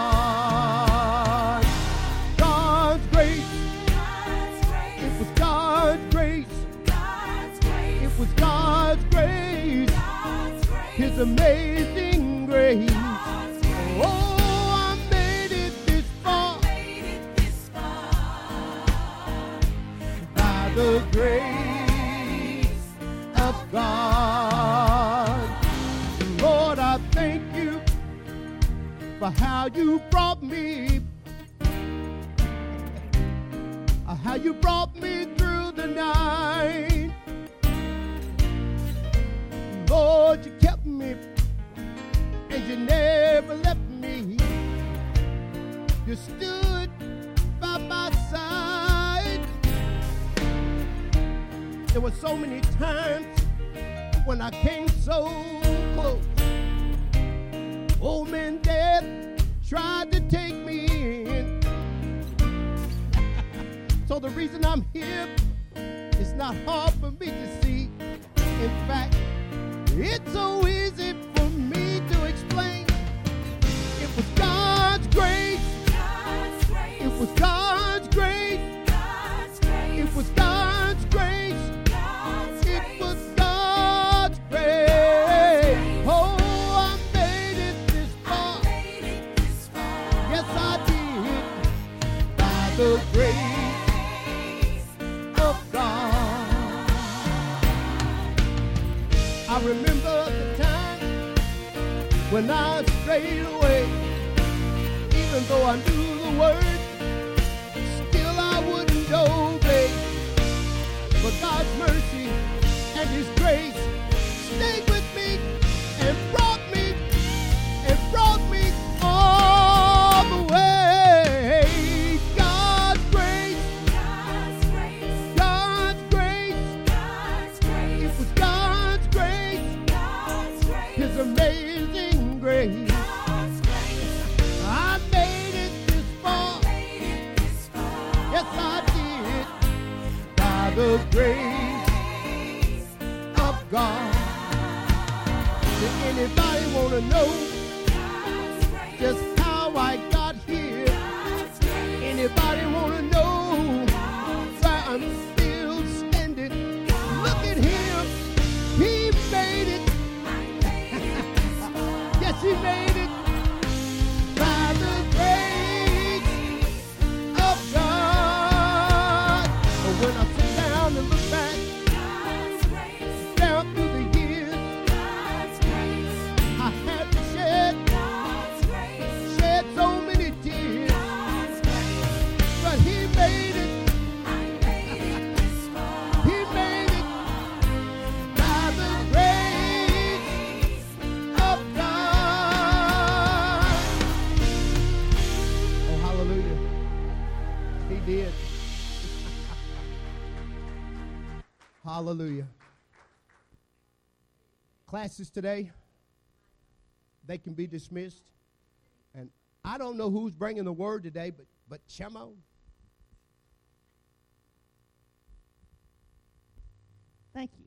[SPEAKER 2] God. God's grace.
[SPEAKER 3] God's grace.
[SPEAKER 2] It was God's grace.
[SPEAKER 3] God's grace.
[SPEAKER 2] It was God's grace.
[SPEAKER 3] God's grace.
[SPEAKER 2] His amazing grace.
[SPEAKER 3] God's grace.
[SPEAKER 2] Oh, I made it this far
[SPEAKER 3] Made it this far.
[SPEAKER 2] by the grace of God. Lord, I thank you for how you brought me. How you brought me through the night. Lord, you kept me and you never left me. You stood by my side. There were so many times when I came so close. Old man death tried to take me in. So the reason I'm here is not hard for me to see. In fact, it's so easy for me to explain. It was God's grace.
[SPEAKER 3] God's grace.
[SPEAKER 2] It was God's grace.
[SPEAKER 3] God's grace.
[SPEAKER 2] It was God's grace.
[SPEAKER 3] God's
[SPEAKER 2] It
[SPEAKER 3] grace.
[SPEAKER 2] was God's grace. Oh, I made it this far.
[SPEAKER 3] Made it this far.
[SPEAKER 2] Yes, I did. By the grace of God. I remember the time when I strayed away. Even though I knew the word, still I wouldn't obey. But God's mercy and His grace stayed with me and brought me all the way. God's grace,
[SPEAKER 3] God's grace.
[SPEAKER 2] God's grace.
[SPEAKER 3] God's grace.
[SPEAKER 2] It was God's grace,
[SPEAKER 3] God's grace.
[SPEAKER 2] His amazing grace.
[SPEAKER 3] God's grace.
[SPEAKER 2] I made it this far.
[SPEAKER 3] Made it this far.
[SPEAKER 2] Yes, I did. By the grace of God. Does anybody want to know
[SPEAKER 3] God's grace.
[SPEAKER 2] just how I got here?
[SPEAKER 3] God's grace.
[SPEAKER 2] Anybody want to know why I'm still standing? Look at him. He made it. Yes, he made it. By the grace of God. But when I sit down and look back
[SPEAKER 3] God's grace.
[SPEAKER 2] down through the years,
[SPEAKER 3] God's grace.
[SPEAKER 2] I had to
[SPEAKER 3] God's grace.
[SPEAKER 2] shed so many tears.
[SPEAKER 3] God's grace.
[SPEAKER 2] But he made it.
[SPEAKER 3] Made it this far.
[SPEAKER 2] He made it by the grace of God. Oh, hallelujah. He did. Hallelujah. Classes today, they can be dismissed. And I don't know who's bringing the word today, but Chemo.
[SPEAKER 1] Thank you.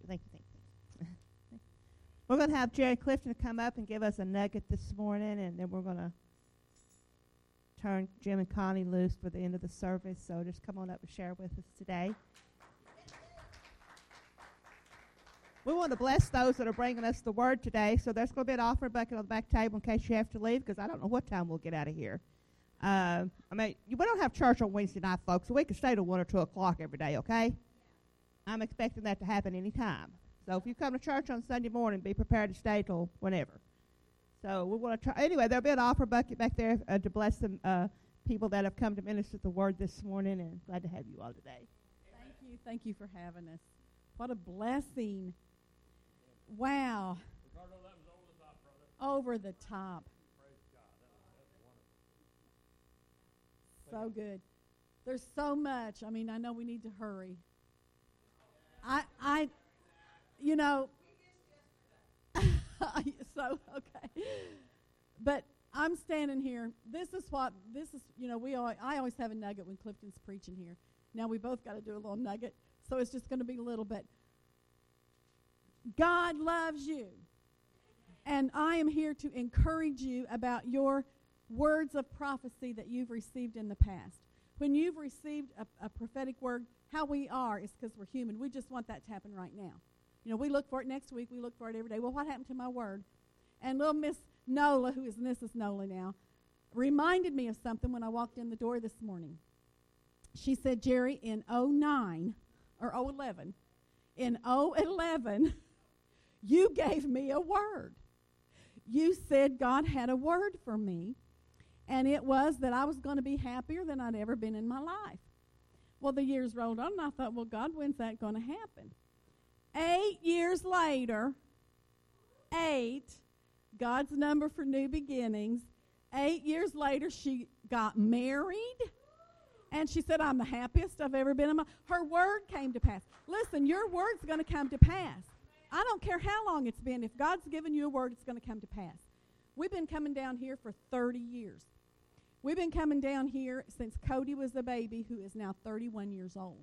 [SPEAKER 1] We're going to have Jerry Clifton come up and give us a nugget this morning, and then we're going to turn Jim and Connie loose for the end of the service. So just come on up and share with us today. We want to bless those that are bringing us the word today. So there's going to be an offering bucket on the back table in case you have to leave, because I don't know what time we'll get out of here. We don't have church on Wednesday night, folks, so we can stay till 1 or 2 o'clock every day, okay? I'm expecting that to happen any time. So if you come to church on Sunday morning, be prepared to stay till whenever. So we want to try. Anyway, there'll be an offering bucket back there to bless the people that have come to minister the word this morning, and glad to have you all today.
[SPEAKER 6] Thank you for having us. What a blessing. Wow. Over the top. So good. There's so much. I mean, I know we need to hurry. So, okay. But I'm standing here. I always have a nugget when Clifton's preaching here. Now we both got to do a little nugget, so it's just going to be a little bit. God loves you. And I am here to encourage you about your words of prophecy that you've received in the past. When you've received a prophetic word, how we are is because we're human. We just want that to happen right now. We look for it next week. We look for it every day. Well, what happened to my word? And little Miss Nola, who is Mrs. Nola now, reminded me of something when I walked in the door this morning. She said, Jerry, in 2009, or 2011, in 2011, you gave me a word. You said God had a word for me, and it was that I was going to be happier than I'd ever been in my life. Well, the years rolled on, and I thought, well, God, when's that going to happen? 8 years later, 8, God's number for new beginnings, 8 years later, she got married, and she said, I'm the happiest I've ever been in my life. Her word came to pass. Listen, your word's going to come to pass. I don't care how long it's been. If God's given you a word, it's going to come to pass. We've been coming down here for 30 years. We've been coming down here since Cody was a baby, who is now 31 years old.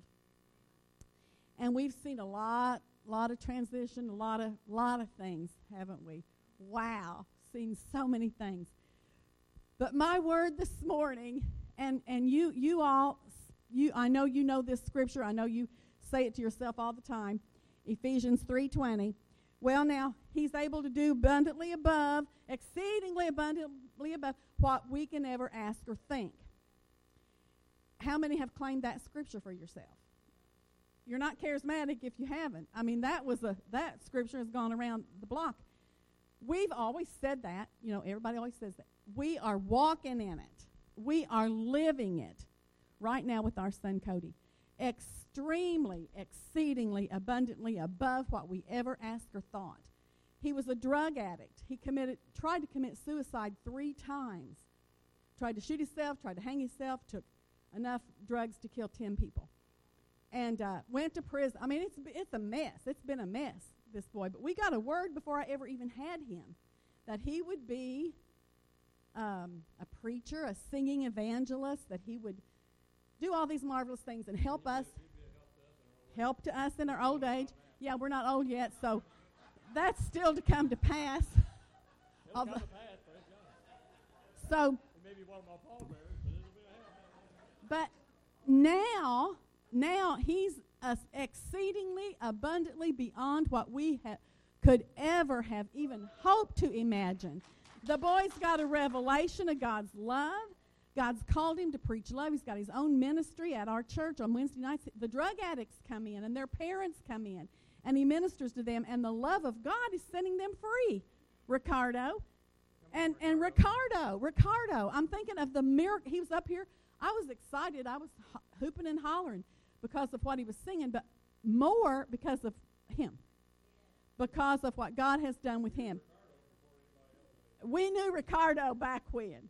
[SPEAKER 6] And we've seen a lot of transition, a lot of things, haven't we? Wow, seen so many things. But my word this morning, and you all, I know you know this scripture. I know you say it to yourself all the time. Ephesians 3:20. Well, now, he's able to do abundantly above, exceedingly abundantly above what we can ever ask or think. How many have claimed that scripture for yourself? You're not charismatic if you haven't. I mean, that scripture has gone around the block. We've always said that. Everybody always says that. We are walking in it. We are living it right now with our son Cody. Extremely, exceedingly, abundantly above what we ever asked or thought. He was a drug addict. He tried to commit suicide 3 times. Tried to shoot himself, tried to hang himself, took enough drugs to kill 10 people. And went to prison. I mean, it's a mess. It's been a mess, this boy. But we got a word before I ever even had him that he would be a preacher, a singing evangelist, that he would do all these marvelous things and help to us in our old age. Yeah, we're not old yet, so that's still to come to pass. So, but now he's exceedingly abundantly beyond what we could ever have even hoped to imagine. The boy's got a revelation of God's love. God's called him to preach love. He's got his own ministry at our church on Wednesday nights. The drug addicts come in, and their parents come in, and he ministers to them, and the love of God is setting them free. Ricardo. And Ricardo, I'm thinking of the miracle. He was up here. I was excited. I was hooping and hollering because of what he was singing, but more because of him, because of what God has done with him. We knew Ricardo back when.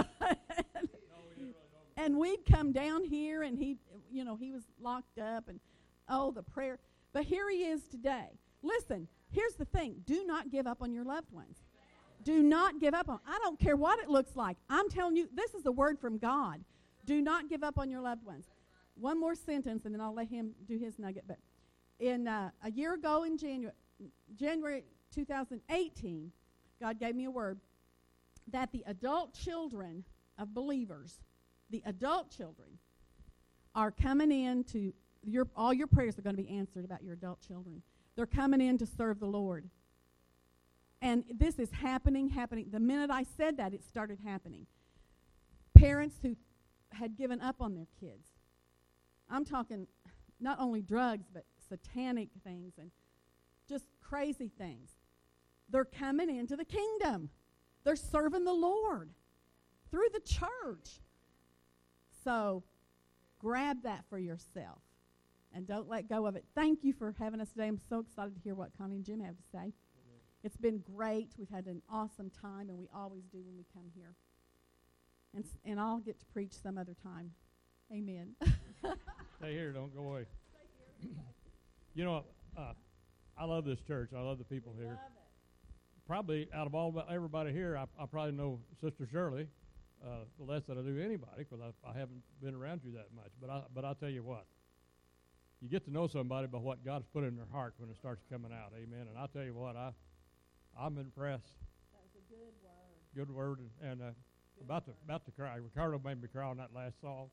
[SPEAKER 6] And we'd come down here, and he was locked up, and the prayer. But here he is today. Listen, here's the thing. Do not give up on your loved ones. Do not give up on. I don't care what it looks like. I'm telling you, this is a word from God. Do not give up on your loved ones. One more sentence, and then I'll let him do his nugget. But in a year ago in January 2018, God gave me a word that the adult children of believers, the adult children, are coming in to all your prayers are going to be answered about your adult children. They're coming in to serve the Lord. And this is happening. The minute I said that, it started happening. Parents who had given up on their kids. I'm talking not only drugs, but satanic things and just crazy things. They're coming into the kingdom. They're serving the Lord through the church. So grab that for yourself and don't let go of it. Thank you for having us today. I'm so excited to hear what Connie and Jim have to say. It's been great. We've had an awesome time, and we always do when we come here. And I'll get to preach some other time. Amen.
[SPEAKER 7] Stay here. Don't go away. You know, I love this church. I love the people here. Probably out of everybody here, I probably know Sister Shirley less than I do anybody because I haven't been around you that much. But I'll tell you what. You get to know somebody by what God's put in their heart when it starts coming out. Amen. And I'll tell you what, I'm impressed.
[SPEAKER 6] That was a good word.
[SPEAKER 7] Good word. And about to cry. Ricardo made me cry on that last song.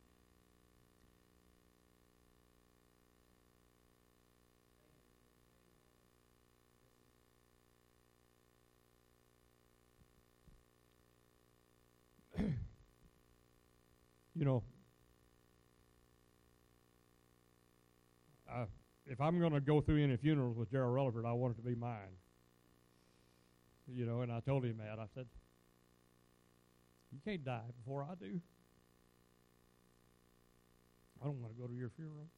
[SPEAKER 7] You know, if I'm going to go through any funerals with Gerald Rutherford, I want it to be mine. You know, and I told him that. I said, you can't die before I do. I don't want to go to your funeral.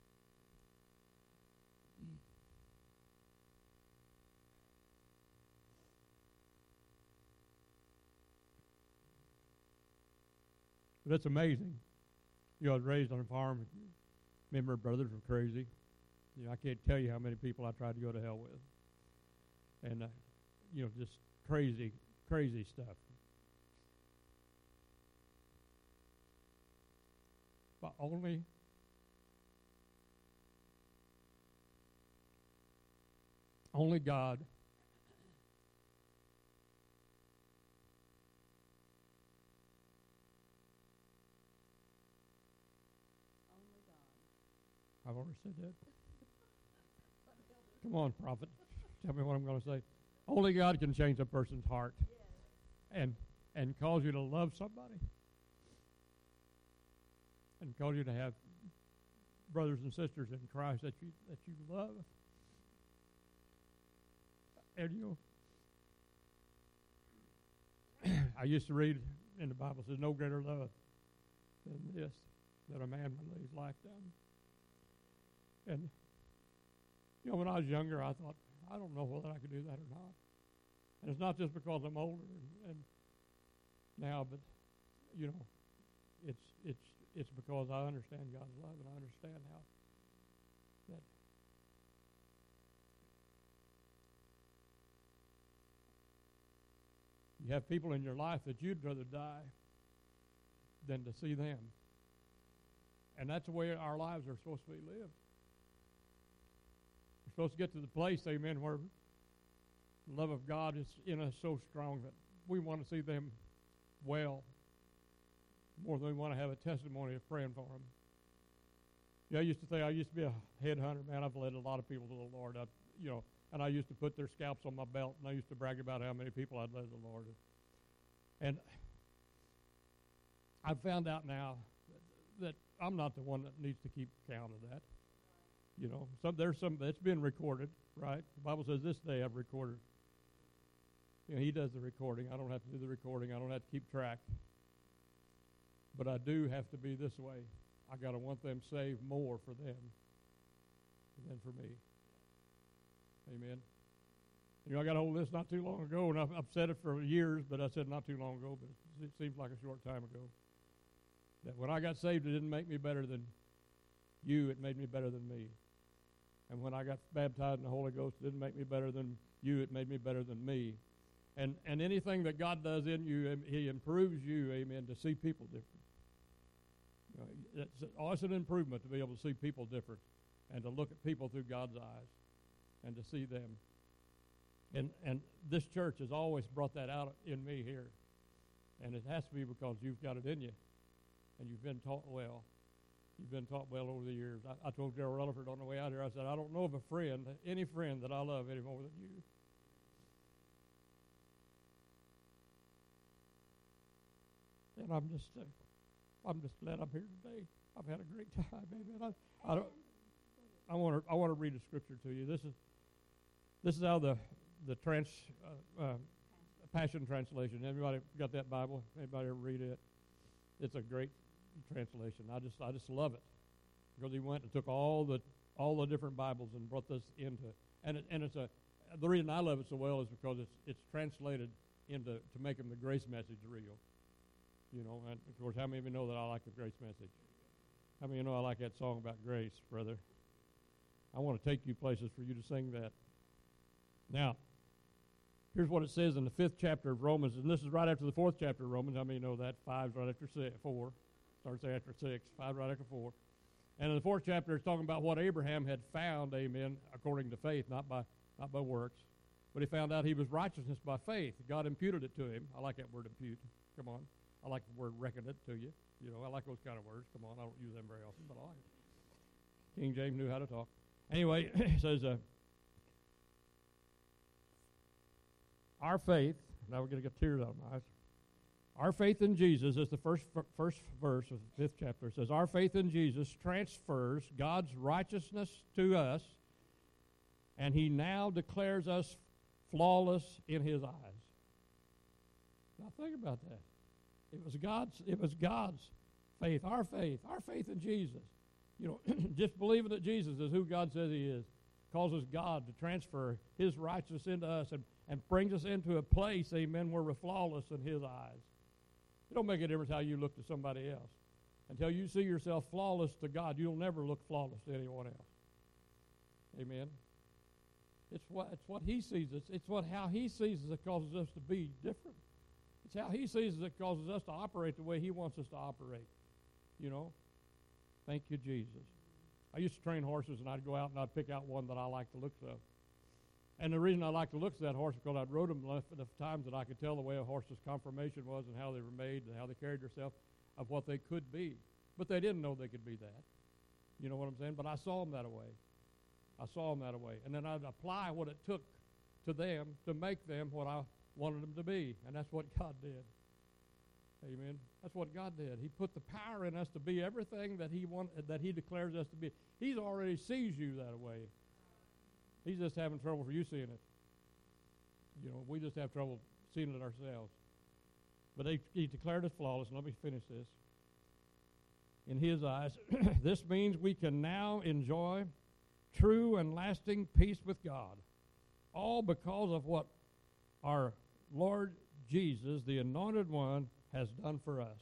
[SPEAKER 7] But it's amazing. You know, I was raised on a farm. Me and my brothers were crazy. You know, I can't tell you how many people I tried to go to hell with. And, you know, just crazy, crazy stuff. But only God I've already said that. Come on, prophet. Tell me what I'm going to say. Only God can change a person's heart and cause you to love somebody and cause you to have brothers and sisters in Christ that you love. And you know, I used to read in the Bible, it says, no greater love than this, that a man would lay his life down. And, you know, when I was younger, I thought, I don't know whether I could do that or not. And it's not just because I'm older and now, but, you know, it's because I understand God's love and I understand how that you have people in your life that you'd rather die than to see them. And that's the way our lives are supposed to be lived. We're supposed to get to the place, amen, where the love of God is in us so strong that we want to see them well more than we want to have a testimony of praying for them. Yeah, I used to be a headhunter, man. I've led a lot of people to the Lord. And I used to put their scalps on my belt, and I used to brag about how many people I'd led to the Lord. And I've found out now that I'm not the one that needs to keep count of that. You know, there's some that's been recorded, right? The Bible says this day I've recorded. You know, he does the recording. I don't have to do the recording. I don't have to keep track. But I do have to be this way. I got to want them saved more for them than for me. Amen. You know, I got a hold of this not too long ago, and I've said it for years, but I said not too long ago, but it seems like a short time ago. That when I got saved, it didn't make me better than you, it made me better than me. And when I got baptized in the Holy Ghost, it didn't make me better than you, it made me better than me. And anything that God does in you, he improves you, amen, to see people different. You know, it's an improvement to be able to see people different and to look at people through God's eyes and to see them. And this church has always brought that out in me here. And it has to be because you've got it in you and you've been taught well. You've been taught well over the years. I told Gerald Rutherford on the way out here, I said, I don't know of a friend, any friend that I love any more than you. And I'm just glad I'm here today. I've had a great time, amen. I want to read a scripture to you. This is out of the Passion Translation. Everybody got that Bible? Anybody ever read it? It's a great translation. I just love it because he went and took all the different Bibles and brought this into it. And it's the reason I love it so well is because it's translated into to make them the grace message real. You know, and of course, how many of you know that I like the grace message? I mean, you know I like that song about grace, brother. I want to take you places for you to sing that. Now, here's what it says in the 5th chapter of Romans, and this is right after the 4th chapter of Romans. How many know that? 5's right after 4. Starts after 6. 5 right after 4. And in the 4th chapter, it's talking about what Abraham had found, amen, according to faith, not by works. But he found out he was righteousness by faith. God imputed it to him. I like that word impute. Come on. I like the word reckon it to you. You know, I like those kind of words. Come on, I don't use them very often, but I like it. King James knew how to talk. Anyway, it says, our faith, now we're going to get tears out of my eyes. Our faith in Jesus is the first verse of the 5th chapter. It says, our faith in Jesus transfers God's righteousness to us, and he now declares us flawless in his eyes. Now think about that. It was God's faith, our faith in Jesus. You know, just believing that Jesus is who God says he is causes God to transfer his righteousness into us and brings us into a place, amen, where we're flawless in his eyes. It don't make a difference how you look to somebody else. Until you see yourself flawless to God, you'll never look flawless to anyone else. Amen. It's what he sees us. It's how he sees us that causes us to be different. It's how he sees us that causes us to operate the way he wants us to operate. You know? Thank you, Jesus. I used to train horses, and I'd go out and I'd pick out one that I liked the looks of. And the reason I liked the looks of that horse is because I'd rode them enough times that I could tell the way a horse's conformation was and how they were made and how they carried themselves of what they could be. But they didn't know they could be that. You know what I'm saying? But I saw them that way. And then I'd apply what it took to them to make them what I wanted them to be. And that's what God did. Amen. That's what God did. He put the power in us to be everything that he declares us to be. He already sees you that way. He's just having trouble for you seeing it. You know, we just have trouble seeing it ourselves. But he declared us flawless. Let me finish this. In his eyes, this means we can now enjoy true and lasting peace with God, all because of what our Lord Jesus, the Anointed One, has done for us.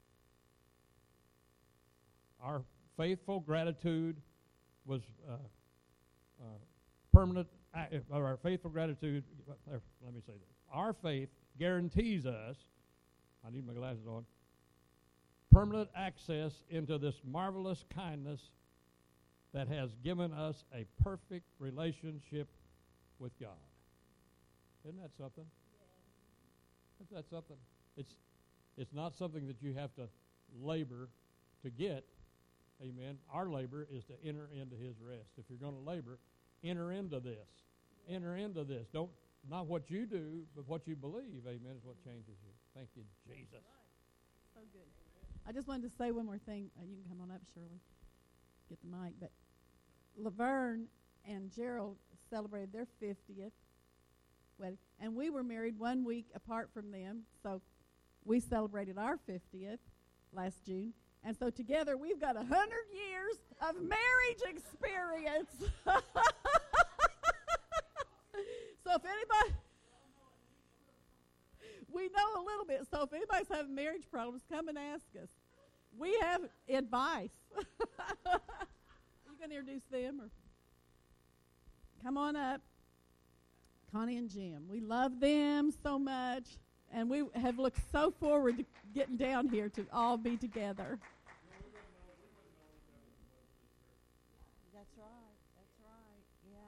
[SPEAKER 7] Our faithful gratitude was permanent. Our faithful gratitude, let me say this. Our faith guarantees us, I need my glasses on, permanent access into this marvelous kindness that has given us a perfect relationship with God. Isn't that something? Isn't that something? It's not something that you have to labor to get. Amen. Our labor is to enter into his rest. If you're going to labor, enter into this. Enter into this. Not what you do, but what you believe. Amen, is what changes you. Thank you, Jesus.
[SPEAKER 6] So good. I just wanted to say one more thing. You can come on up, Shirley. Get the mic. But Laverne and Gerald celebrated their 50th wedding, and we were married 1 week apart from them, so we celebrated our 50th last June. And so together we've got 100 years of marriage experience. So if anybody, we know a little bit, so if anybody's having marriage problems, come and ask us. We have advice. Are you going to introduce them? Or come on up. Connie and Jim. We love them so much, and we have looked so forward to getting down here to all be together.
[SPEAKER 5] That's right, yeah.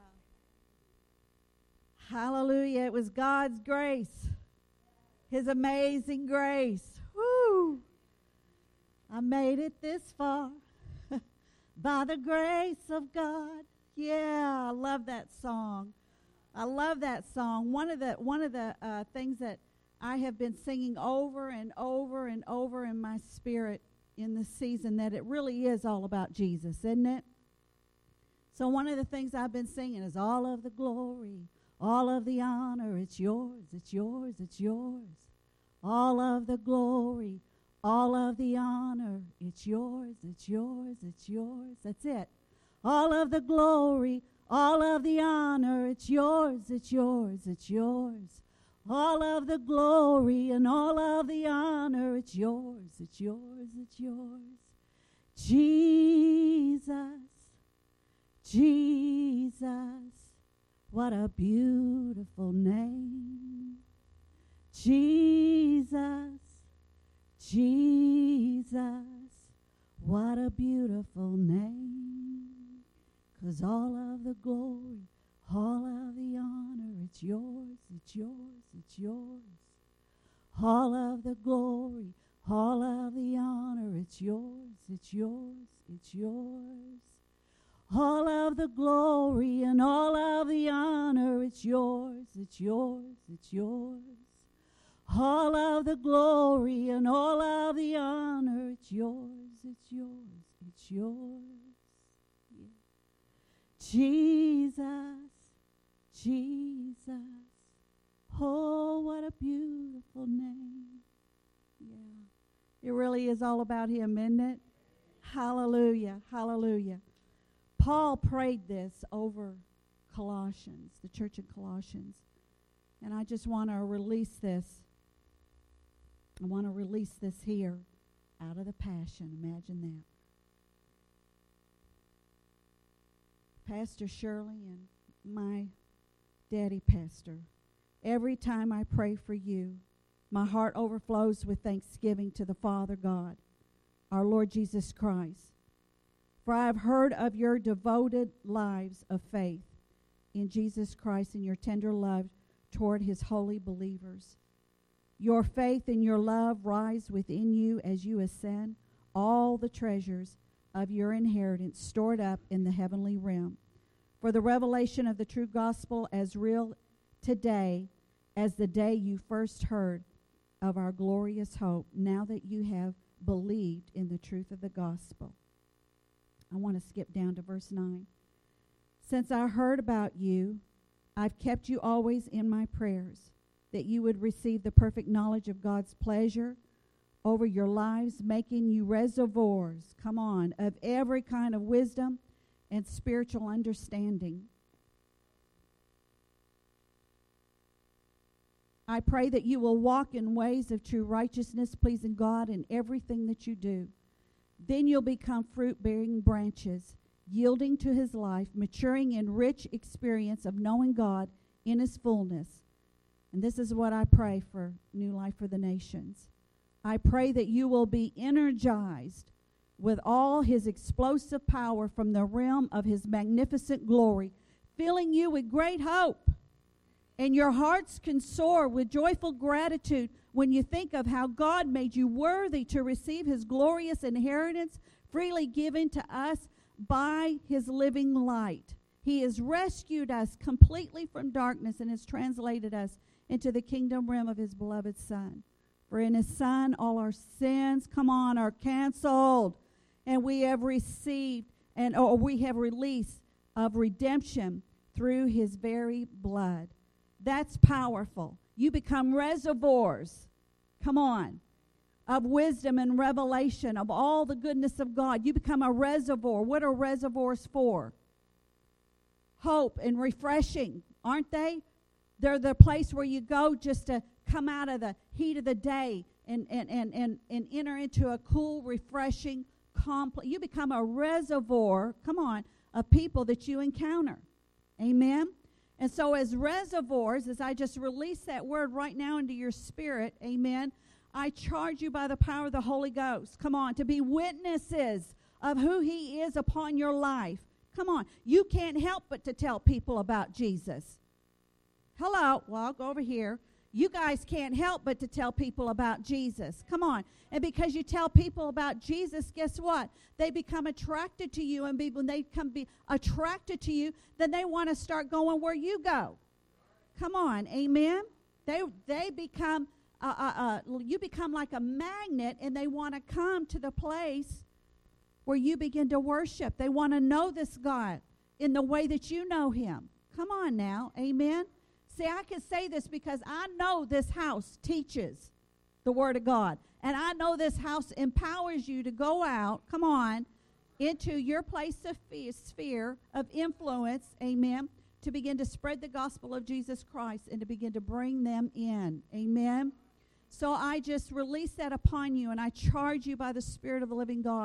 [SPEAKER 5] Hallelujah. It was God's grace, his amazing grace. Woo! I made it this far by the grace of God. Yeah, I love that song. One of the things that I have been singing over and over and over in my spirit in this season, that it really is all about Jesus, isn't it? So one of the things I've been singing is all of the glory, all of the honor, it's yours, it's yours, it's yours. All of the glory, all of the honor, it's yours, it's yours, it's yours. That's it. All of the glory, all of the honor, it's yours, it's yours, it's yours. All of the glory and all of the honor, it's yours, it's yours, it's yours.
[SPEAKER 8] Jesus, Jesus, what a beautiful name. Jesus, Jesus, what a beautiful name. 'Cause all of the glory, all of the honor, it's yours, it's yours, it's yours. All of the glory, all of the honor, it's yours, it's yours, it's yours. All of the glory and all of the honor, it's yours, it's yours, it's yours. All of the glory and all of the honor, it's yours, it's yours, it's yours. Yeah. Jesus, Jesus, oh, what a beautiful name. Yeah, it really is all about him, isn't it? Hallelujah, hallelujah. Paul prayed this over Colossians, the church in Colossians. And I just want to release this. I want to release this here out of the Passion. Imagine that. Pastor Shirley and my daddy pastor, every time I pray for you, my heart overflows with thanksgiving to the Father God, our Lord Jesus Christ. For I have heard of your devoted lives of faith in Jesus Christ and your tender love toward his holy believers. Your faith and your love rise within you as you ascend all the treasures of your inheritance stored up in the heavenly realm. For the revelation of the true gospel as real today as the day you first heard of our glorious hope, now that you have believed in the truth of the gospel. I want to skip down to verse 9. Since I heard about you, I've kept you always in my prayers, that you would receive the perfect knowledge of God's pleasure over your lives, making you reservoirs, come on, of every kind of wisdom and spiritual understanding. I pray that you will walk in ways of true righteousness, pleasing God in everything that you do. Then you'll become fruit-bearing branches, yielding to his life, maturing in rich experience of knowing God in his fullness. And this is what I pray for New Life for the Nations. I pray that you will be energized with all his explosive power from the realm of his magnificent glory, filling you with great hope. And your hearts can soar with joyful gratitude when you think of how God made you worthy to receive his glorious inheritance freely given to us by his living light. He has rescued us completely from darkness and has translated us into the kingdom realm of his beloved Son. For in his Son all our sins, come on, are canceled, and we have received or we have release of redemption through his very blood. That's powerful. You become reservoirs, come on, of wisdom and revelation of all the goodness of God. You become a reservoir. What are reservoirs for? Hope and refreshing, aren't they? They're the place where you go just to come out of the heat of the day and enter into a cool, refreshing complex. You become a reservoir, come on, of people that you encounter. Amen? And so as reservoirs, as I just release that word right now into your spirit, amen, I charge you by the power of the Holy Ghost, come on, to be witnesses of who he is upon your life. Come on. You can't help but to tell people about Jesus. Hello. Well, I'll go over here. You guys can't help but to tell people about Jesus. Come on. And because you tell people about Jesus, guess what? They become attracted to you, and when they be attracted to you, then they want to start going where you go. Come on. Amen. They become you become like a magnet, and they want to come to the place where you begin to worship. They want to know this God in the way that you know him. Come on now. Amen. See, I can say this because I know this house teaches the Word of God. And I know this house empowers you to go out, come on, into your place of sphere of influence, amen, to begin to spread the gospel of Jesus Christ and to begin to bring them in. Amen. So I just release that upon you, and I charge you by the Spirit of the living God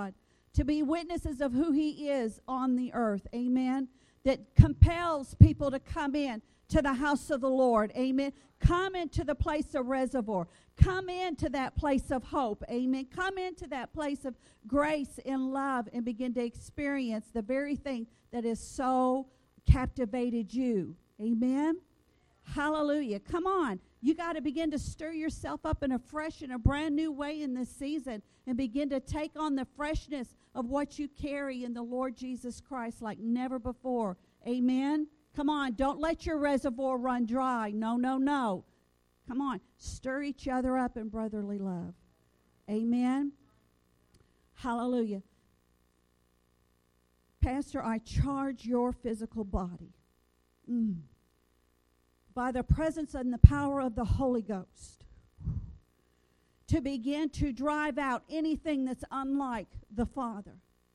[SPEAKER 8] to be witnesses of who he is on the earth. Amen. That compels people to come in to the house of the Lord. Amen. Come into the place of reservoir. Come into that place of hope. Amen. Come into that place of grace and love and begin to experience the very thing that has so captivated you. Amen. Hallelujah. Come on. You got to begin to stir yourself up in a fresh and a brand new way in this season and begin to take on the freshness of what you carry in the Lord Jesus Christ like never before. Amen. Come on. Don't let your reservoir run dry. No, no, no. Come on. Stir each other up in brotherly love. Amen. Hallelujah. Pastor, I charge your physical body. By the presence and the power of the Holy Ghost, to begin to drive out anything that's unlike the Father,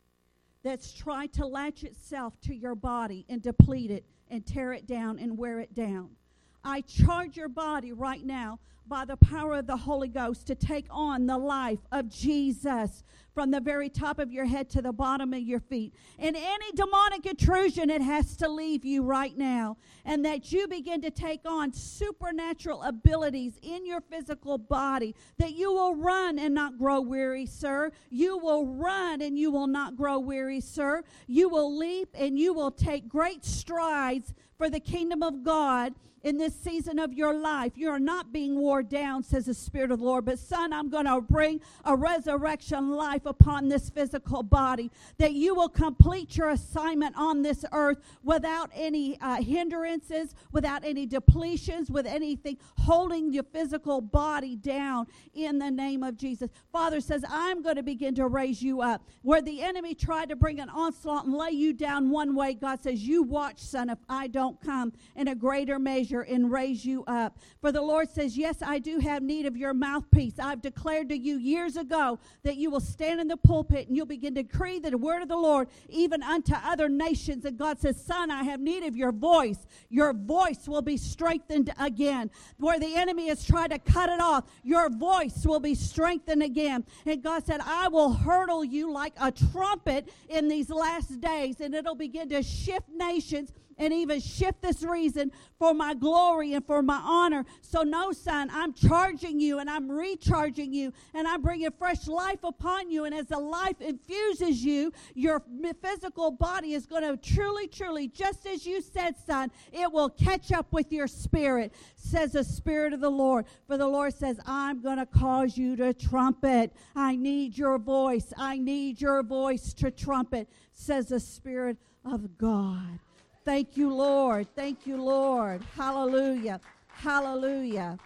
[SPEAKER 8] that's tried to latch itself to your body and deplete it and tear it down and wear it down. I charge your body right now by the power of the Holy Ghost to take on the life of Jesus from the very top of your head to the bottom of your feet. And any demonic intrusion, it has to leave you right now. And that you begin to take on supernatural abilities in your physical body. That you will run and not grow weary, sir. You will run and you will not grow weary, sir. You will leap and you will take great strides for the kingdom of God in this season of your life. You are not being worn down, says the Spirit of the Lord. But son, I'm going to bring a resurrection life upon this physical body, that you will complete your assignment on this earth without any hindrances, without any depletions, with anything holding your physical body down in the name of Jesus. Father says, I'm going to begin to raise you up. Where the enemy tried to bring an onslaught and lay you down one way, God says, you watch, son, if I don't come in a greater measure and raise you up. For the Lord says, yes, I do have need of your mouthpiece. I've declared to you years ago that you will stand in the pulpit and you'll begin to decree the word of the Lord even unto other nations. And God says, son, I have need of your voice. Your voice will be strengthened again. Where the enemy has tried to cut it off, your voice will be strengthened again. And God said, I will hurtle you like a trumpet in these last days, and it'll begin to shift nations and even shift this reason for my glory and for my honor. So no, son, I'm charging you and I'm recharging you and I'm bringing fresh life upon you. And as the life infuses you, your physical body is going to truly, truly, just as you said, son, it will catch up with your spirit, says the Spirit of the Lord. For the Lord says, I'm going to cause you to trumpet. I need your voice. I need your voice to trumpet, says the Spirit of God. Thank you, Lord. Thank you, Lord. Hallelujah. Hallelujah.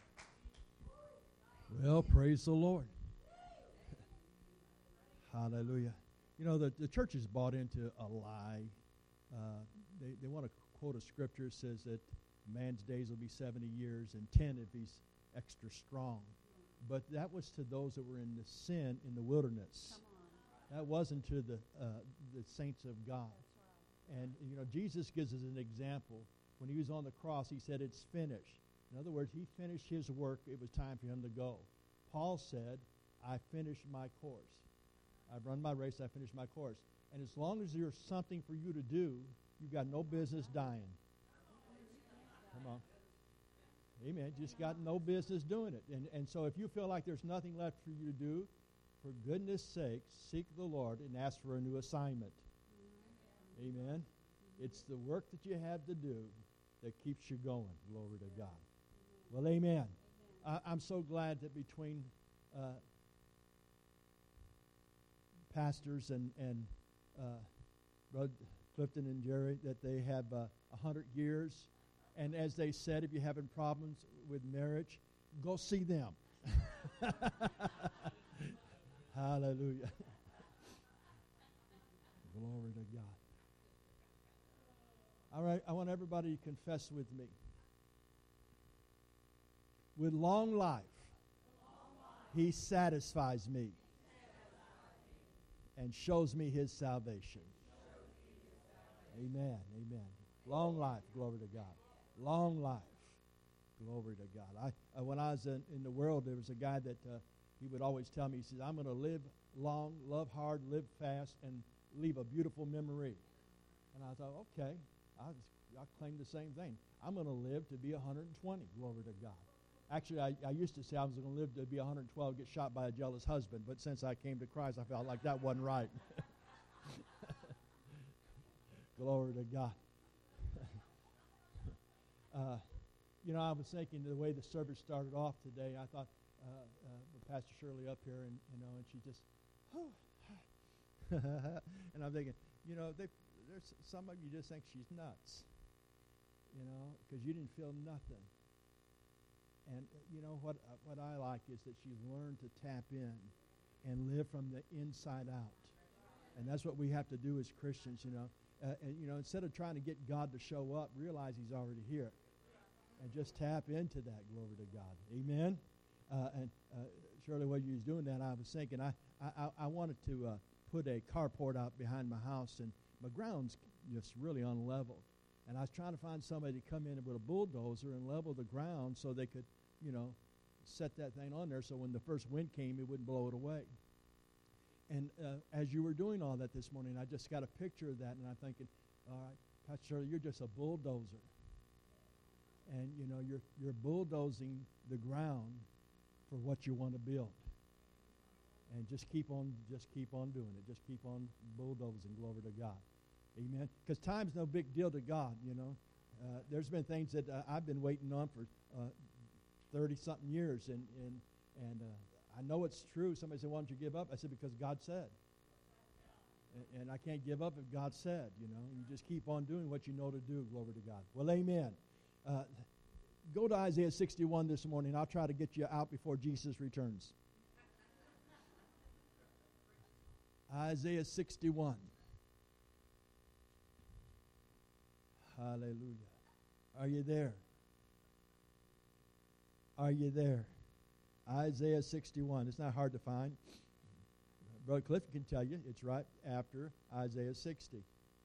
[SPEAKER 9] Well, praise the Lord. Hallelujah. You know, the church has bought into a lie. They want to quote a scripture that says that man's days will be 70 years and 10 if he's extra strong. But that was to those that were in the sin in the wilderness. That wasn't to the saints of God. And, you know, Jesus gives us an example. When he was on the cross, he said, it's finished. In other words, he finished his work. It was time for him to go. Paul said, I finished my course. I've run my race. I finished my course. And as long as there's something for you to do, you've got no business dying. Come on. Amen. Just got no business doing it. And so if you feel like there's nothing left for you to do, for goodness sake, seek the Lord and ask for a new assignment. Amen. It's the work that you have to do that keeps you going. Glory to God. Well, amen. I'm so glad that between pastors and Brother Clifton and Jerry, that they have 100 years. And as they said, if you're having problems with marriage, go see them. Hallelujah. Glory to God. All right, I want everybody to confess with me. With long life, he satisfies me and shows me his salvation. Amen, amen. Long life, glory to God. Long life, glory to God. When I was in the world, there was a guy that he would always tell me, he says, I'm going to live long, love hard, live fast, and leave a beautiful memory. And I thought, okay, I claim the same thing. I'm going to live to be 120, glory to God. Actually, I used to say I was going to live to be 112, get shot by a jealous husband, but since I came to Christ, I felt like that wasn't right. Glory to God. I was thinking the way the service started off today, I thought, with Pastor Shirley up here, and she just, and I'm thinking, there's some of you just think she's nuts, because you didn't feel nothing. And what I like is that she's learned to tap in and live from the inside out. And that's what we have to do as Christians, instead of trying to get God to show up, realize he's already here. And just tap into that, glory to God. Amen? And Shirley, while you was doing that, I was thinking I wanted to put a carport out behind my house, and my ground's just really unleveled. And I was trying to find somebody to come in with a bulldozer and level the ground so they could, set that thing on there so when the first wind came, it wouldn't blow it away. And as you were doing all that this morning, I just got a picture of that, and I'm thinking, all right, Pastor Shirley, you're just a bulldozer. And, you're bulldozing the ground for what you want to build. And just keep on doing it. Just keep on bulldozing, glory to God. Amen. Because time's no big deal to God, There's been things that I've been waiting on for 30-something years, and I know it's true. Somebody said, why don't you give up? I said, because God said. And I can't give up if God said, You just keep on doing what you know to do, glory to God. Well, amen. Go to Isaiah 61 this morning. I'll try to get you out before Jesus returns. Isaiah 61. Hallelujah. Are you there? Are you there? Isaiah 61. It's not hard to find. Brother Cliff can tell you it's right after Isaiah 60.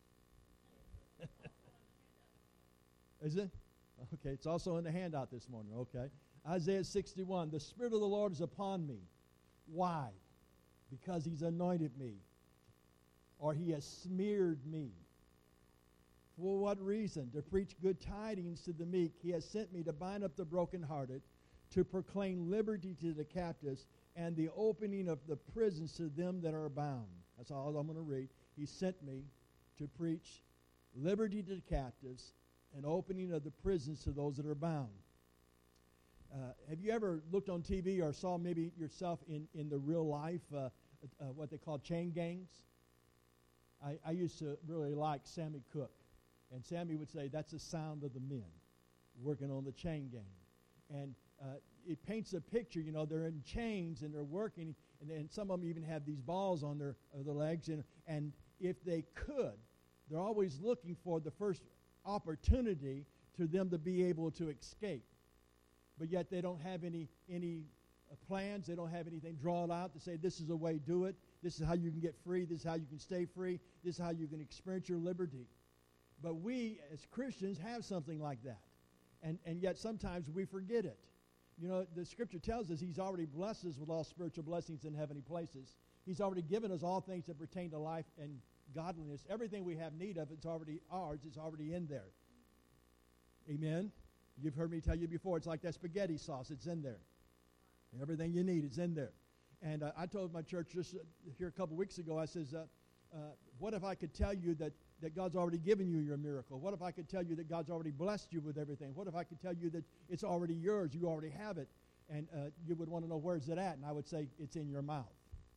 [SPEAKER 9] Is it? Okay, it's also in the handout this morning, okay. Isaiah 61, the Spirit of the Lord is upon me. Why? Because he's anointed me, or he has smeared me. For what reason? To preach good tidings to the meek. He has sent me to bind up the brokenhearted, to proclaim liberty to the captives, and the opening of the prisons to them that are bound. That's all I'm going to read. He sent me to preach liberty to the captives, and opening of the prisons to those that are bound. Have you ever looked on TV or saw maybe yourself in the real life what they call chain gangs? I used to really like Sammy Cook. And Sammy would say, that's the sound of the men working on the chain gang. And it paints a picture, they're in chains and they're working, and some of them even have these balls on their legs. And if they could, they're always looking for the first opportunity to them to be able to escape. But yet they don't have any plans. They don't have anything drawn out to say, this is the way, do it. This is how you can get free. This is how you can stay free. This is how you can experience your liberty. But we, as Christians, have something like that. And yet sometimes we forget it. The Scripture tells us he's already blessed us with all spiritual blessings in heavenly places. He's already given us all things that pertain to life and godliness. Everything we have need of, it's already ours. It's already in there. Amen? You've heard me tell you before, it's like that spaghetti sauce. It's in there. Everything you need is in there. And I told my church just here a couple weeks ago, I says, what if I could tell you that God's already given you your miracle? What if I could tell you that God's already blessed you with everything? What if I could tell you that it's already yours, you already have it? And you would want to know, where's it at? And I would say, it's in your mouth.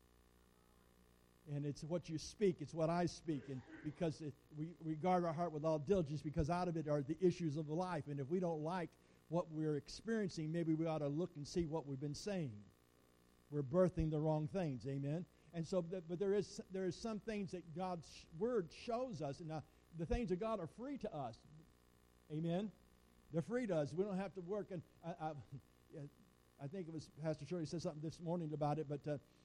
[SPEAKER 9] And it's what you speak. It's what I speak. And because we guard our heart with all diligence, because out of it are the issues of life. And if we don't like what we're experiencing, maybe we ought to look and see what we've been saying. We're birthing the wrong things. Amen? And so, but there is some things that God's Word shows us. And the things of God are free to us. Amen? They're free to us. We don't have to work. And I think it was Pastor Shirley said something this morning about it, but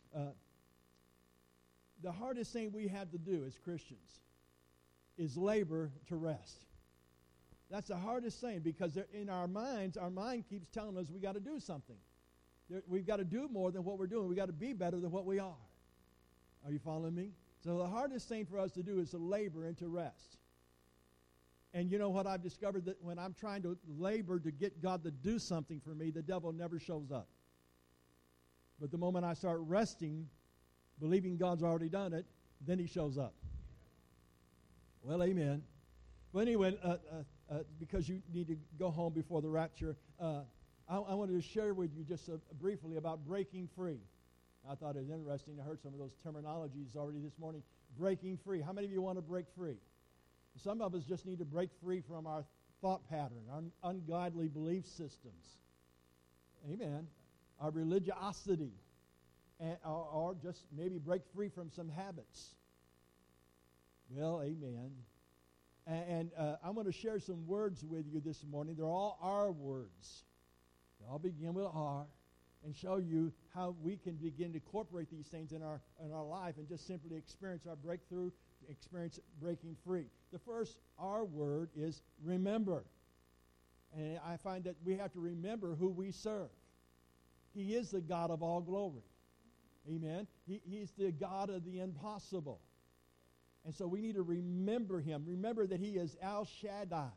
[SPEAKER 9] the hardest thing we have to do as Christians is labor to rest. That's the hardest thing, because in our mind keeps telling us we got to do something. We've got to do more than what we're doing. We've got to be better than what we are. Are you following me? So the hardest thing for us to do is to labor and to rest. And you know what I've discovered? That when I'm trying to labor to get God to do something for me, the devil never shows up. But the moment I start resting, believing God's already done it, then he shows up. Well, amen. But anyway, because you need to go home before the rapture, I wanted to share with you just briefly about breaking free. I thought it was interesting. I heard some of those terminologies already this morning. Breaking free. How many of you want to break free? Some of us just need to break free from our thought pattern, our ungodly belief systems. Amen. Our religiosity. Or just maybe break free from some habits. Well, amen. And I'm going to share some words with you this morning. They're all R words. They all begin with R, and show you how we can begin to incorporate these things in our life and just simply experience our breakthrough, experience breaking free. The first R word is remember. And I find that we have to remember who we serve. He is the God of all glory. Amen. He's the God of the impossible. And so we need to remember him. Remember that he is El Shaddai.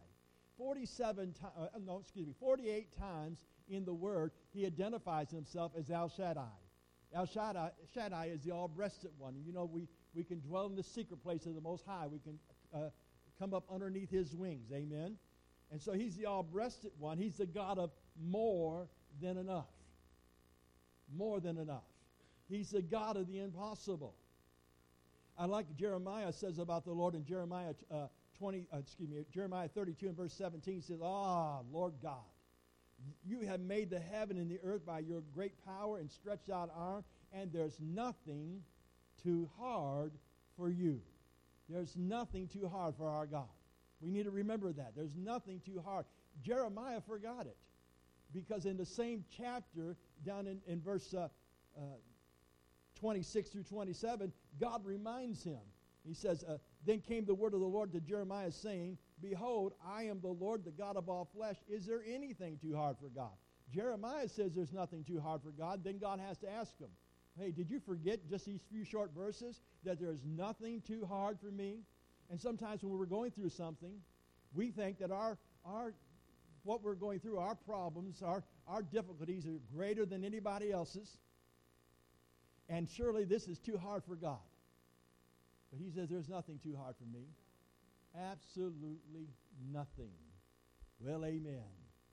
[SPEAKER 9] 48 times in the Word, he identifies himself as El Shaddai. El Shaddai is the all-breasted one. And you know, we can dwell in the secret place of the Most High. We can come up underneath his wings. Amen. And so he's the all-breasted one. He's the God of more than enough. More than enough. He's the God of the impossible. I like Jeremiah says about the Lord in Jeremiah 32 and verse 17. He says, Lord God, you have made the heaven and the earth by your great power and stretched out arm, and there's nothing too hard for you. There's nothing too hard for our God. We need to remember that. There's nothing too hard. Jeremiah forgot it, because in the same chapter, down in verse 26 through 27, God reminds him. He says, then came the word of the Lord to Jeremiah, saying, behold, I am the Lord, the God of all flesh. Is there anything too hard for God? Jeremiah says there's nothing too hard for God. Then God has to ask him, hey, did you forget just these few short verses that there's nothing too hard for me? And sometimes when we're going through something, we think that what we're going through, our problems, our difficulties are greater than anybody else's. And surely this is too hard for God. But he says there's nothing too hard for me. Absolutely nothing. Well, amen.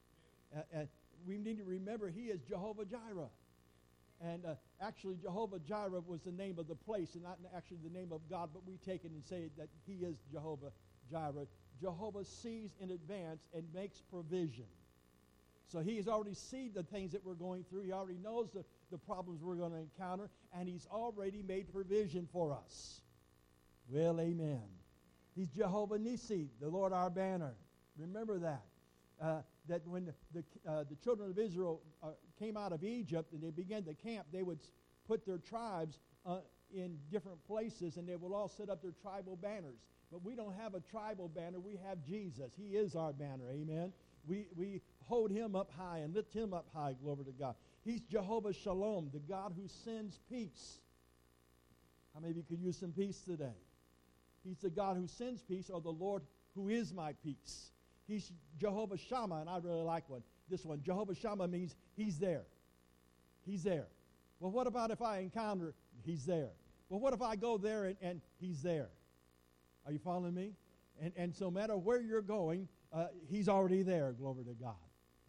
[SPEAKER 9] We need to remember he is Jehovah Jireh. And actually Jehovah Jireh was the name of the place and not actually the name of God, but we take it and say that he is Jehovah Jireh. Jehovah sees in advance and makes provision. So he has already seen the things that we're going through. He already knows the problems we're going to encounter, and he's already made provision for us. Well, amen. He's Jehovah Nissi, the Lord our banner. Remember that. That when the children of Israel came out of Egypt and they began to camp, they would put their tribes in different places, and they would all set up their tribal banners. But we don't have a tribal banner. We have Jesus. He is our banner. Amen. We hold him up high and lift him up high. Glory to God. He's Jehovah Shalom, the God who sends peace. How many of you could use some peace today? He's the God who sends peace, or the Lord who is my peace. He's Jehovah Shammah, and I really like this one. Jehovah Shammah means he's there. He's there. Well, what about if I encounter, he's there. Well, what if I go there and he's there? Are you following me? And so no matter where you're going, he's already there, glory to God.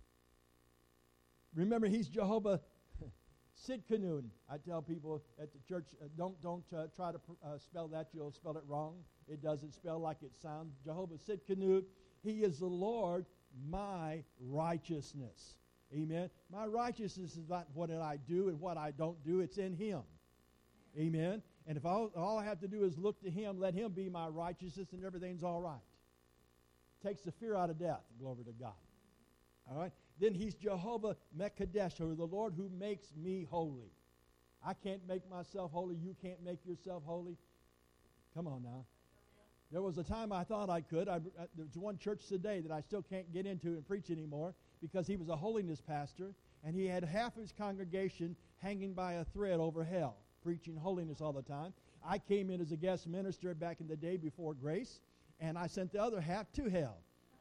[SPEAKER 9] Remember, he's Jehovah Sidkenu. I tell people at the church, don't try to spell that. You'll spell it wrong. It doesn't spell like it sounds. Jehovah Sidkenu. He is the Lord, my righteousness. Amen. My righteousness is not what I do and what I don't do. It's in him. Amen. And if all I have to do is look to him, let him be my righteousness, and everything's all right. Takes the fear out of death. Glory to God. All right. Then he's Jehovah Mekadesh, or the Lord who makes me holy. I can't make myself holy. You can't make yourself holy. Come on now. There was a time I thought I could. There's one church today that I still can't get into and preach anymore because he was a holiness pastor, And he had half of his congregation hanging by a thread over hell, preaching holiness all the time. I came in as a guest minister back in the day before grace, and I sent the other half to hell.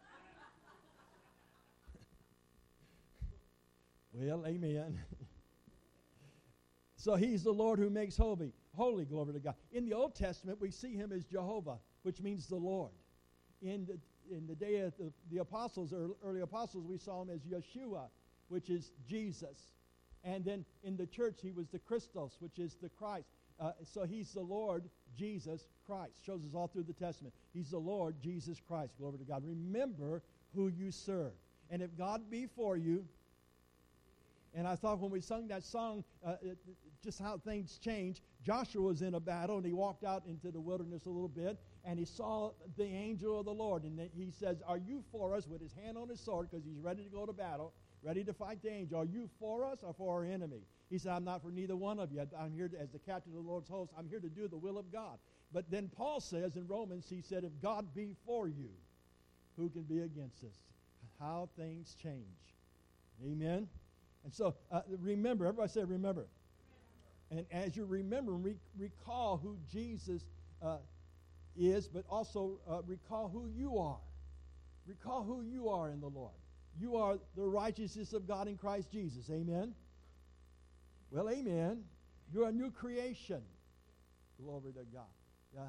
[SPEAKER 9] Well, amen. So he's the Lord who makes holy. Holy, glory to God. In the Old Testament, we see him as Jehovah, which means the Lord. In the day of the apostles, early apostles, we saw him as Yeshua, which is Jesus. And then in the church, he was the Christos, which is the Christ. So he's the Lord Jesus Christ. Shows us all through the Testament. He's the Lord Jesus Christ. Glory to God. Remember who you serve. And if God be for you, and I thought when we sung that song, just how things change. Joshua was in a battle, and he walked out into the wilderness a little bit, and he saw the angel of the Lord. And he says, are you for us, with his hand on his sword, because he's ready to go to battle, ready to fight the angel. Are you for us or for our enemy? He said, I'm not for neither one of you. I'm here as the captain of the Lord's host. I'm here to do the will of God. But then Paul says in Romans, he said, if God be for you, who can be against us? How things change. Amen? And so, remember. Everybody say remember. And as you remember, recall who Jesus is, but also recall who you are. Recall who you are in the Lord. You are the righteousness of God in Christ Jesus. Amen? Well, amen. You're a new creation. Glory to God.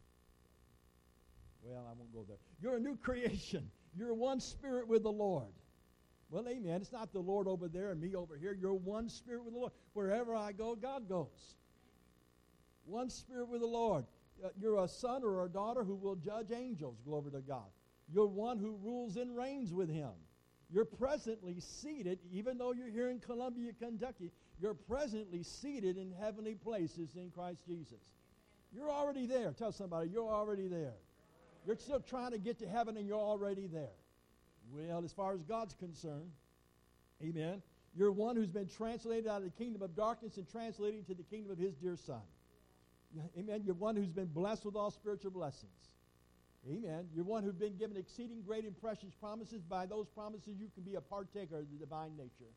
[SPEAKER 9] Well, I won't go there. You're a new creation. You're one spirit with the Lord. Well, amen. It's not the Lord over there and me over here. You're one spirit with the Lord. Wherever I go, God goes. One spirit with the Lord. You're a son or a daughter who will judge angels. Glory to God. You're one who rules and reigns with him. You're presently seated, even though you're here in Columbia, Kentucky, you're presently seated in heavenly places in Christ Jesus. You're already there. Tell somebody, you're already there. You're still trying to get to heaven, and you're already there. Well, as far as God's concerned, amen, you're one who's been translated out of the kingdom of darkness and translated into the kingdom of his dear Son. Amen. You're one who's been blessed with all spiritual blessings. Amen. You're one who's been given exceeding great and precious promises. By those promises, you can be a partaker of the divine nature.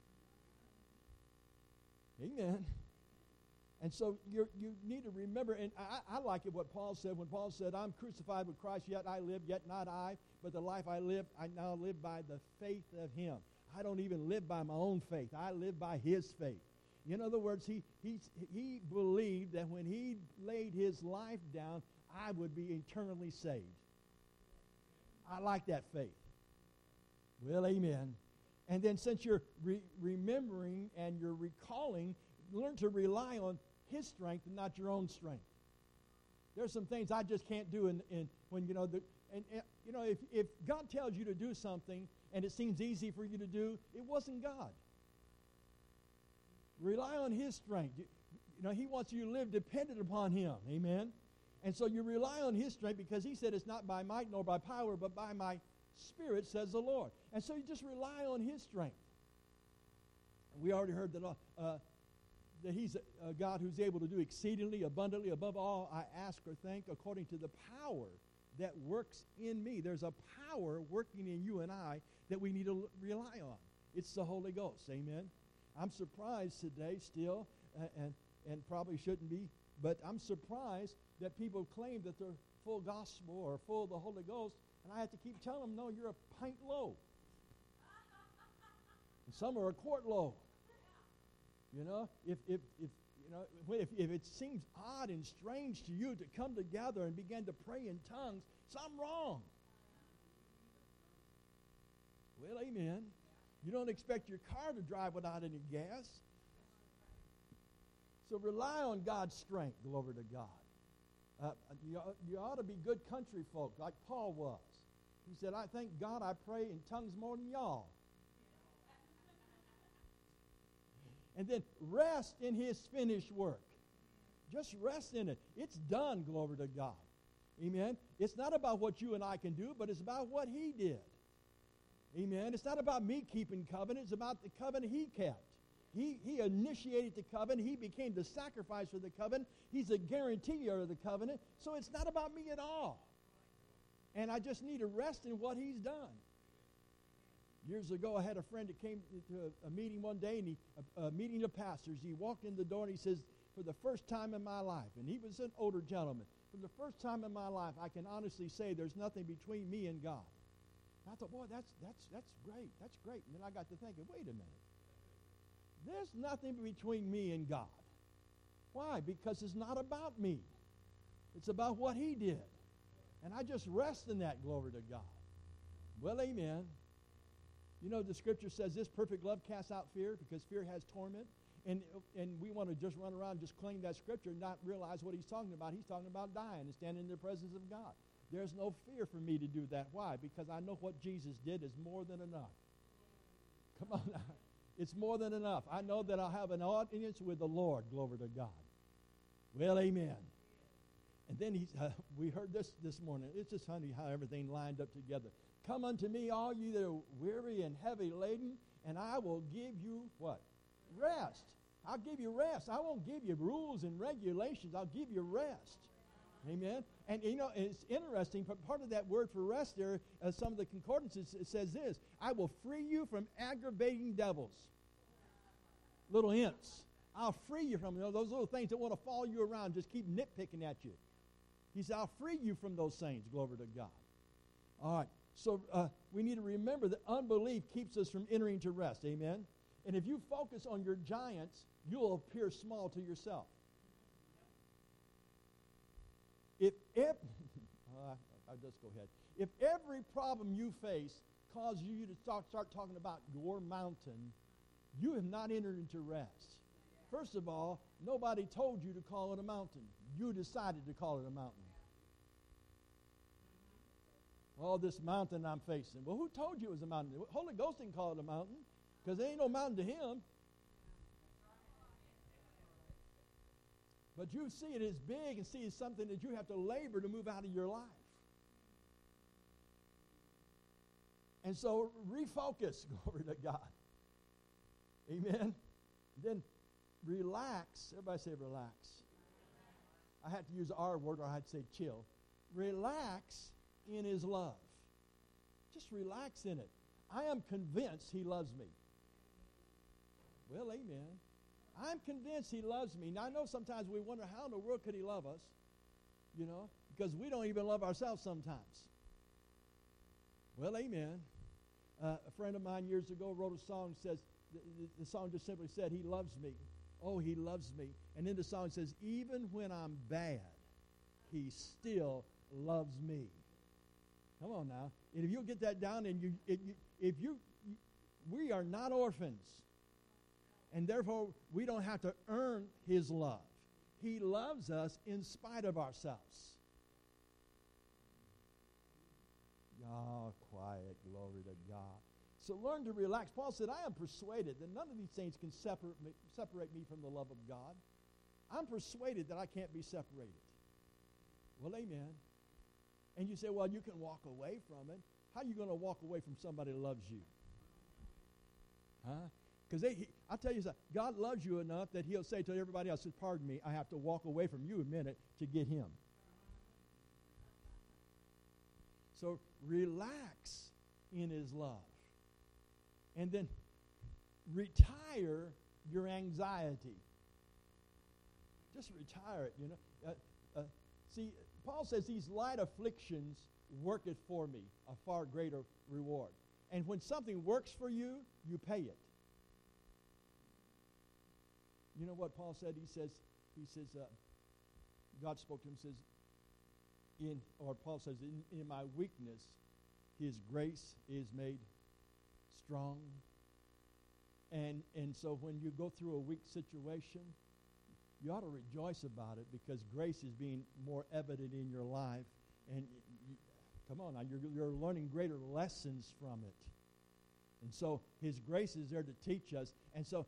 [SPEAKER 9] Amen. And so you need to remember, and I like it what Paul said when Paul said, I'm crucified with Christ, yet I live, yet not I, but the life I live, I now live by the faith of him. I don't even live by my own faith. I live by his faith. In other words, he believed that when he laid his life down, I would be eternally saved. I like that faith. Well, amen. And then since you're remembering and you're recalling, learn to rely on his strength and not your own strength. There's some things I just can't do when if God tells you to do something and it seems easy for you to do, it wasn't God. Rely on his strength. He wants you to live dependent upon him. Amen. And so you rely on his strength because he said it's not by might nor by power, but by my spirit, says the Lord. And so you just rely on his strength. We already heard that he's a God who's able to do exceedingly abundantly above all I ask or think, according to the power that works in me. There's a power working in you and I that we need to rely on. It's the Holy Ghost. Amen. I'm surprised today still, and probably shouldn't be, but I'm surprised that people claim that they're full gospel or full of the Holy Ghost, and I have to keep telling them, no, you're a pint low. And some are a quart low. If it seems odd and strange to you to come together and begin to pray in tongues, something wrong. Well, amen. You don't expect your car to drive without any gas. So rely on God's strength, glory to God. You ought to be good country folk like Paul was. He said, I thank God I pray in tongues more than y'all. And then rest in his finished work. Just rest in it. It's done, glory to God. Amen. It's not about what you and I can do, but it's about what he did. Amen. It's not about me keeping covenant. It's about the covenant he kept. He initiated the covenant. He became the sacrifice for the covenant. He's the guarantor of the covenant. So it's not about me at all. And I just need to rest in what he's done. Years ago, I had a friend that came to a meeting one day, and a meeting of pastors. He walked in the door, and he says, for the first time in my life, and he was an older gentleman, for the first time in my life, I can honestly say there's nothing between me and God. And I thought, boy, that's great. That's great. And then I got to thinking, wait a minute. There's nothing between me and God. Why? Because it's not about me. It's about what he did. And I just rest in that, glory to God. Well, amen. You know, the scripture says this, perfect love casts out fear, because fear has torment. And we want to just run around and just claim that scripture and not realize what he's talking about. He's talking about dying and standing in the presence of God. There's no fear for me to do that. Why? Because I know what Jesus did is more than enough. Come on now. It's more than enough. I know that I'll have an audience with the Lord, glory to God. Well, amen. And then we heard this morning. It's just funny how everything lined up together. Come unto me, all you that are weary and heavy laden, and I will give you what? Rest. I'll give you rest. I won't give you rules and regulations. I'll give you rest. Amen. And you know, it's interesting, but part of that word for rest there, some of the concordances, it says this, I will free you from aggravating devils. Little imps. I'll free you from those little things that want to follow you around, just keep nitpicking at you. He said, I'll free you from those things. Glory to God. All right. So we need to remember that unbelief keeps us from entering to rest. Amen. And if you focus on your giants, you'll appear small to yourself. I'll just go ahead. If every problem you face causes you to start talking about your mountain, you have not entered into rest. First of all, nobody told you to call it a mountain. You decided to call it a mountain. Oh, this mountain I'm facing. Well, who told you it was a mountain? The Holy Ghost didn't call it a mountain, because there ain't no mountain to him. But you see it as big and see it as something that you have to labor to move out of your life. And so refocus, glory to God. Amen. Then relax. Everybody say relax. I had to use the R word, or I had to say chill. Relax in his love. Just relax in it. I am convinced he loves me. Well, amen. I'm convinced he loves me. Now, I know sometimes we wonder, how in the world could he love us? You know, because we don't even love ourselves sometimes. Well, amen. A friend of mine years ago wrote a song that says, the song just simply said, he loves me. Oh, he loves me. And then the song says, even when I'm bad, he still loves me. Come on now. And if you'll get that down, and we are not orphans. And therefore, we don't have to earn his love. He loves us in spite of ourselves. Oh, quiet, glory to God. So learn to relax. Paul said, I am persuaded that none of these things can separate me from the love of God. I'm persuaded that I can't be separated. Well, amen. And you say, well, you can walk away from it. How are you going to walk away from somebody that loves you? Huh? Because I'll tell you something. God loves you enough that he'll say to everybody else, pardon me, I have to walk away from you a minute to get him. So relax in his love. And then retire your anxiety. Just retire it, you know. See, Paul says these light afflictions worketh for me a far greater reward. And when something works for you, you pay it. You know what Paul said? He says, God spoke to him, says, Paul says, in my weakness, his grace is made strong. And so when you go through a weak situation, you ought to rejoice about it, because grace is being more evident in your life. And come on now, you're learning greater lessons from it. And so his grace is there to teach us. And so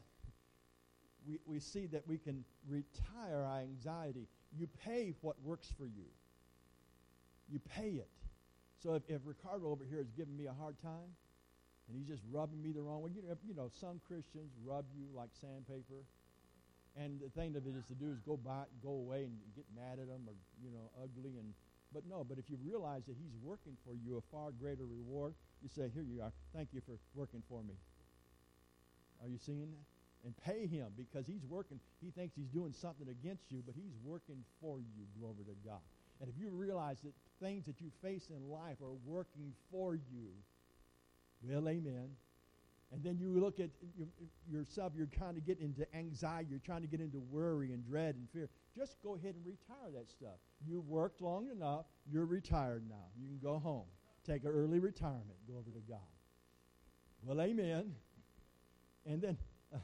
[SPEAKER 9] we see that we can retire our anxiety. You pay what works for you. You pay it. So if Ricardo over here is giving me a hard time, and he's just rubbing me the wrong way, you know, some Christians rub you like sandpaper. And the thing of it is to do is go away and get mad at them, or, you know, ugly, and But if you realize that he's working for you a far greater reward, you say, here you are. Thank you for working for me. Are you seeing that? And pay him, because he's working. He thinks he's doing something against you, but he's working for you. Glory to God. And if you realize that things that you face in life are working for you, well, amen. And then you look at yourself, you're trying to get into anxiety, you're trying to get into worry and dread and fear. Just go ahead and retire that stuff. You've worked long enough, you're retired now. You can go home. Take an early retirement. Glory to God. Well, amen. And then,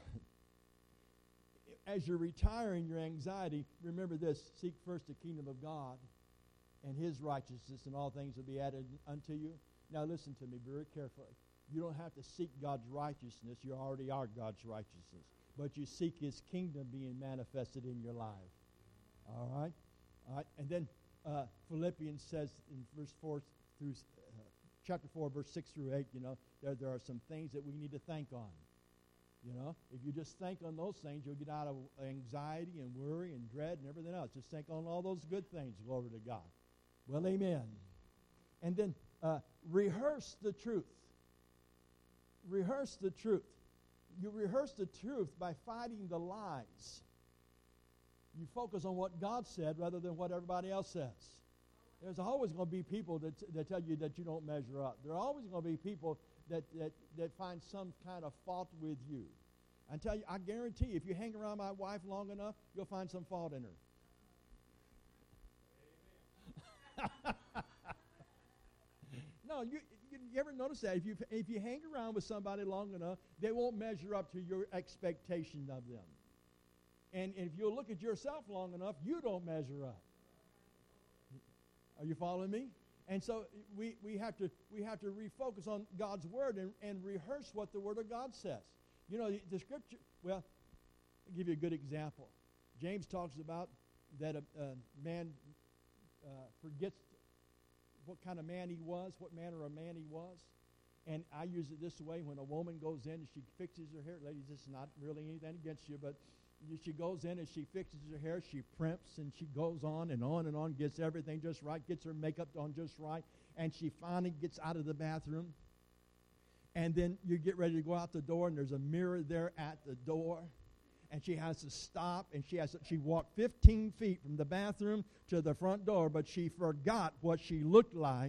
[SPEAKER 9] as you're retiring your anxiety, remember this: seek first the kingdom of God and his righteousness, and all things will be added unto you. Now listen to me very carefully. You don't have to seek God's righteousness. You already are God's righteousness. But you seek his kingdom being manifested in your life. All right? All right. And then Philippians says in verse 4 through chapter 4, verse 6 through 8, there are some things that we need to think on. If you just think on those things, you'll get out of anxiety and worry and dread and everything else. Just think on all those good things. Glory to God. Well, amen. And then rehearse the truth. Rehearse the truth. You rehearse the truth by fighting the lies. You focus on what God said rather than what everybody else says. There's always going to be people that tell you that you don't measure up. There are always going to be people that find some kind of fault with you. I guarantee you, if you hang around my wife long enough, you'll find some fault in her. No, you ever notice that? If you hang around with somebody long enough, they won't measure up to your expectation of them. And if you'll look at yourself long enough, you don't measure up. Are you following me? And so we have to refocus on God's word and rehearse what the word of God says. The scripture, well, I'll give you a good example. James talks about that a man forgets what kind of man he was, what manner of man he was. And I use it this way: when a woman goes in and she fixes her hair, ladies, this is not really anything against you, but she goes in and she fixes her hair, she primps, and she goes on and on and on, gets everything just right, gets her makeup on just right, and she finally gets out of the bathroom. And then you get ready to go out the door, and there's a mirror there at the door, and she has to stop, and she walked 15 feet from the bathroom to the front door, but she forgot what she looked like.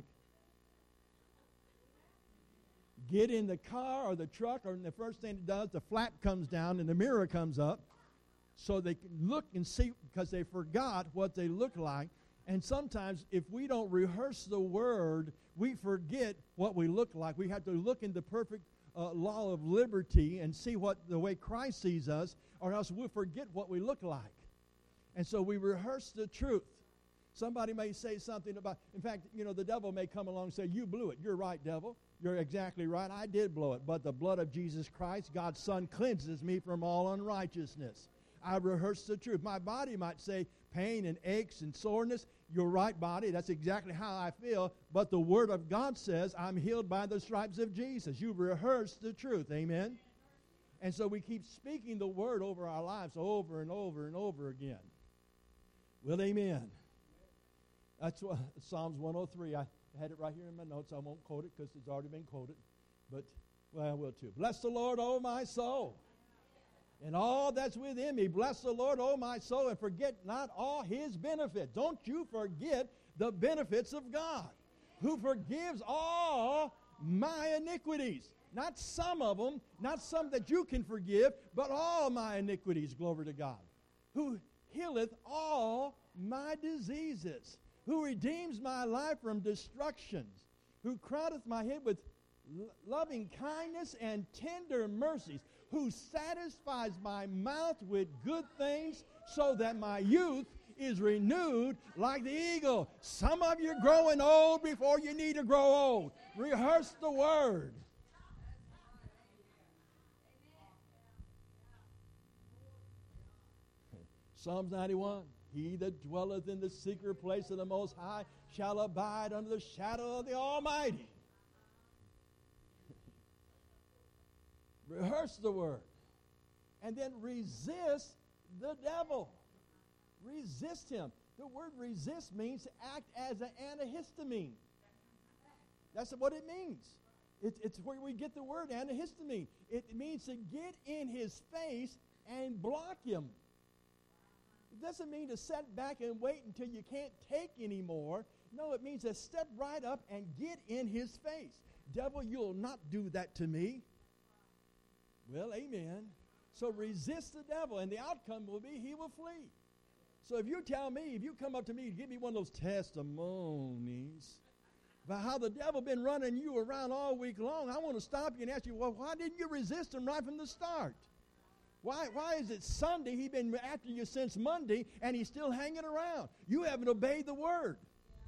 [SPEAKER 9] Get in the car or the truck, and the first thing it does, the flap comes down and the mirror comes up, so they can look and see, because they forgot what they look like. And sometimes if we don't rehearse the word, we forget what we look like. We have to look in the perfect law of liberty and see the way Christ sees us, or else we'll forget what we look like. And so we rehearse the truth. Somebody may say something about, in fact, the devil may come along and say, you blew it. You're right, devil. You're exactly right. I did blow it. But the blood of Jesus Christ, God's Son, cleanses me from all unrighteousness. I rehearse the truth. My body might say pain and aches and soreness. You're right, body. That's exactly how I feel. But the Word of God says I'm healed by the stripes of Jesus. You rehearse the truth. Amen? And so we keep speaking the Word over our lives over and over and over again. Well, amen. That's what Psalms 103. I had it right here in my notes. I won't quote it because it's already been quoted. But, well, I will too. Bless the Lord, O my soul, and all that's within me. Bless the Lord, O my soul, and forget not all his benefits. Don't you forget the benefits of God, who forgives all my iniquities. Not some of them, not some that you can forgive, but all my iniquities, glory to God. Who healeth all my diseases, who redeems my life from destructions, who crowneth my head with loving kindness and tender mercies, who satisfies my mouth with good things, so that my youth is renewed like the eagle. Some of you are growing old before you need to grow old. Rehearse the word. Psalms 91, he that dwelleth in the secret place of the Most High shall abide under the shadow of the Almighty. Rehearse the word. And then resist the devil. Resist him. The word resist means to act as an antihistamine. That's what it means. It's where we get the word antihistamine. It means to get in his face and block him. It doesn't mean to sit back and wait until you can't take anymore. No, it means to step right up and get in his face. Devil, you'll not do that to me. Well, amen. So resist the devil, and the outcome will be he will flee. So if you tell me, if you come up to me, give me one of those testimonies about how the devil been running you around all week long, I want to stop you and ask you, well, why didn't you resist him right from the start? Why is it Sunday, he's been after you since Monday, and he's still hanging around? You haven't obeyed the word.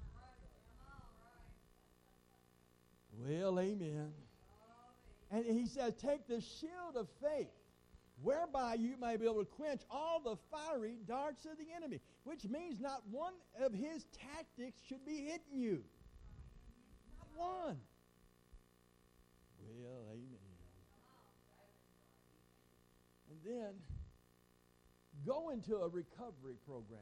[SPEAKER 9] Well, amen. And he says, take the shield of faith, whereby you may be able to quench all the fiery darts of the enemy, which means not one of his tactics should be hitting you. Not one. Well, amen. And then go into a recovery program.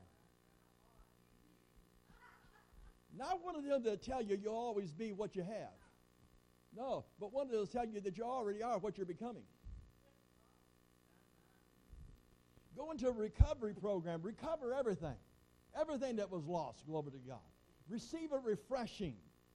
[SPEAKER 9] Not one of them that tell you you'll always be what you have. No, but one of them will tell you that you already are what you're becoming. Go into a recovery program. Recover everything. Everything that was lost, glory to God. Receive a refreshing.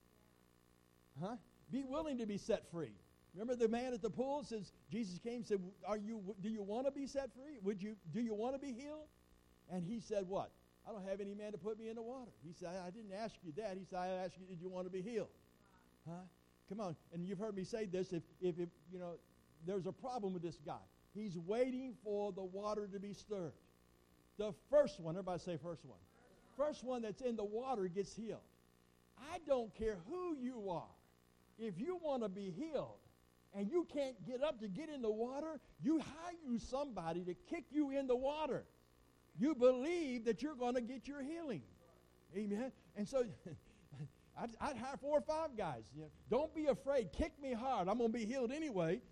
[SPEAKER 9] Be willing to be set free. Remember the man at the pool says, Jesus came and said, do you want to be set free? Do you want to be healed? And he said what? I don't have any man to put me in the water. He said, I didn't ask you that. He said, I asked you, did you want to be healed? Come on. And you've heard me say this, if there's a problem with this guy. He's waiting for the water to be stirred. The first one, everybody say first one. First one that's in the water gets healed. I don't care who you are. If you want to be healed and you can't get up to get in the water, you hire somebody to kick you in the water. You believe that you're going to get your healing. Amen. And so I'd hire 4 or 5 guys. Don't be afraid. Kick me hard. I'm going to be healed anyway.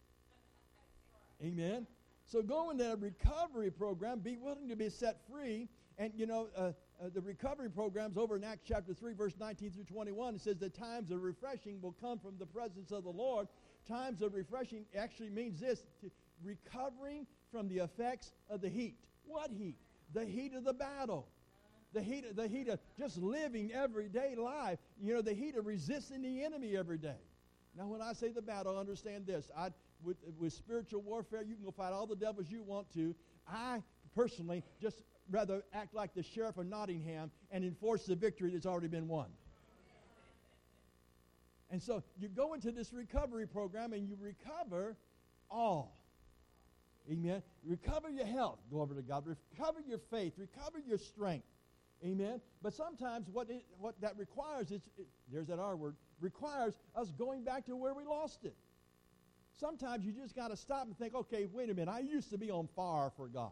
[SPEAKER 9] Amen. So go into a recovery program. Be willing to be set free. And, the recovery program's over in Acts chapter 3, verse 19 through 21. It says the times of refreshing will come from the presence of the Lord. Times of refreshing actually means this, recovering from the effects of the heat. What heat? The heat of the battle. The heat of just living everyday life. The heat of resisting the enemy every day. Now, when I say the battle, understand this. With spiritual warfare, you can go fight all the devils you want to. I personally just rather act like the sheriff of Nottingham and enforce the victory that's already been won. And so you go into this recovery program and you recover all. Amen. Recover your health, glory to God. Recover your faith. Recover your strength. Amen. But sometimes what that requires is, there's that R word, requires us going back to where we lost it. Sometimes you just got to stop and think, okay, wait a minute, I used to be on fire for God.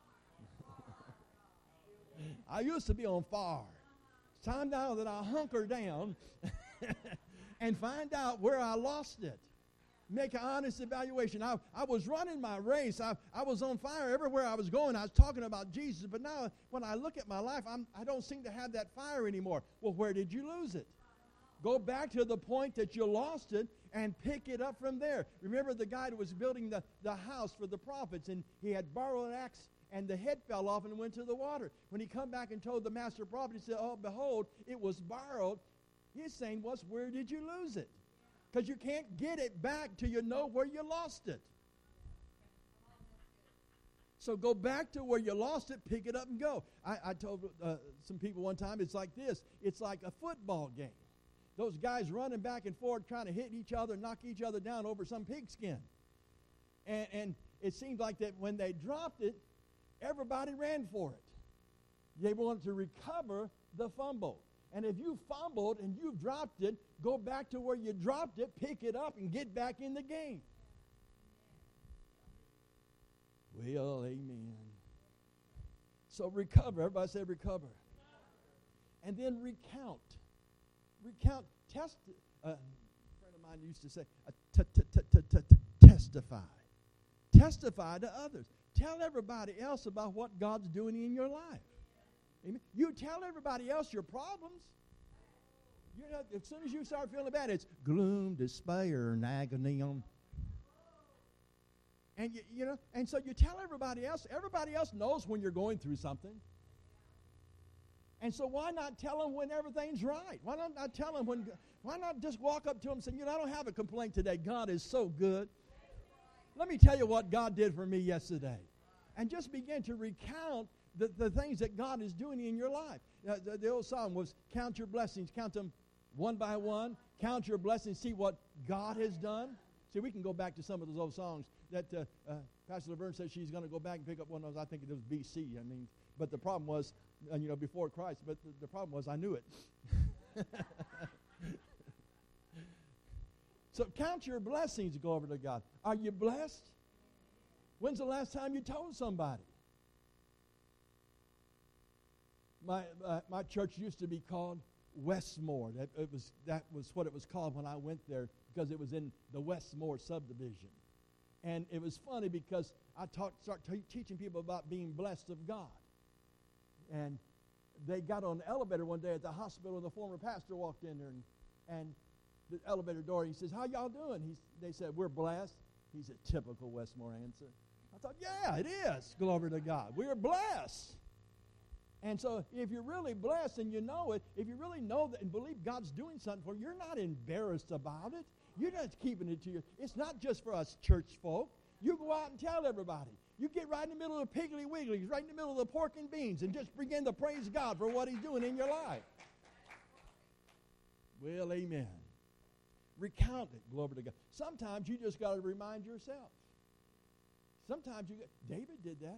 [SPEAKER 9] I used to be on fire. It's time now that I hunker down and find out where I lost it. Make an honest evaluation. I was running my race. I was on fire everywhere I was going. I was talking about Jesus. But now when I look at my life, I don't seem to have that fire anymore. Well, where did you lose it? Go back to the point that you lost it and pick it up from there. Remember the guy that was building the house for the prophets, and he had borrowed an axe, and the head fell off and went to the water. When he come back and told the master prophet, he said, oh, behold, it was borrowed. His saying was, where did you lose it? Because you can't get it back till you know where you lost it. So go back to where you lost it, pick it up and go. I told some people one time, it's like this. It's like a football game. Those guys running back and forth trying to hit each other, knock each other down over some pigskin. And it seemed like that when they dropped it, everybody ran for it. They wanted to recover the fumble. And if you fumbled and you've dropped it, go back to where you dropped it, pick it up, and get back in the game. Well, amen. So recover. Everybody say recover. And then recount. Recount. A friend of mine used to say, testify. Testify to others. Tell everybody else about what God's doing in your life. Amen. You tell everybody else your problems. You know, as soon as you start feeling bad, it's gloom, despair, and agony. And you know, and so you tell everybody else. Everybody else knows when you're going through something. And so why not tell them when everything's right? Why not tell them when? Why not just walk up to them and say, you know, I don't have a complaint today. God is so good. Let me tell you what God did for me yesterday. And just begin to recount the things that God is doing in your life. The old song was, count your blessings, count them one by one. Count your blessings, see what God has done. See, we can go back to some of those old songs that Pastor Laverne said she's going to go back and pick up one of those. I think it was BC. I mean, but the problem was, you know, before Christ. But the problem was I knew it. So count your blessings, go over to God. Are you blessed? When's the last time you told somebody? My church used to be called Westmore. That was what it was called when I went there, because it was in the Westmore subdivision. And it was funny because I started teaching people about being blessed of God. And they got on the elevator one day at the hospital, and the former pastor walked in there, and the elevator door, he says, how y'all doing? They said, we're blessed. He said, typical Westmore answer. I thought, yeah, it is. Glory to God. We're blessed. And so if you're really blessed and you know it, if you really know that and believe God's doing something for you, you're not embarrassed about it. You're not keeping it to you. It's not just for us church folk. You go out and tell everybody. You get right in the middle of the Piggly Wigglies, right in the middle of the pork and beans, and just begin to praise God for what he's doing in your life. Well, amen. Recount it, glory to God. Sometimes you just got to remind yourself. Sometimes David did that.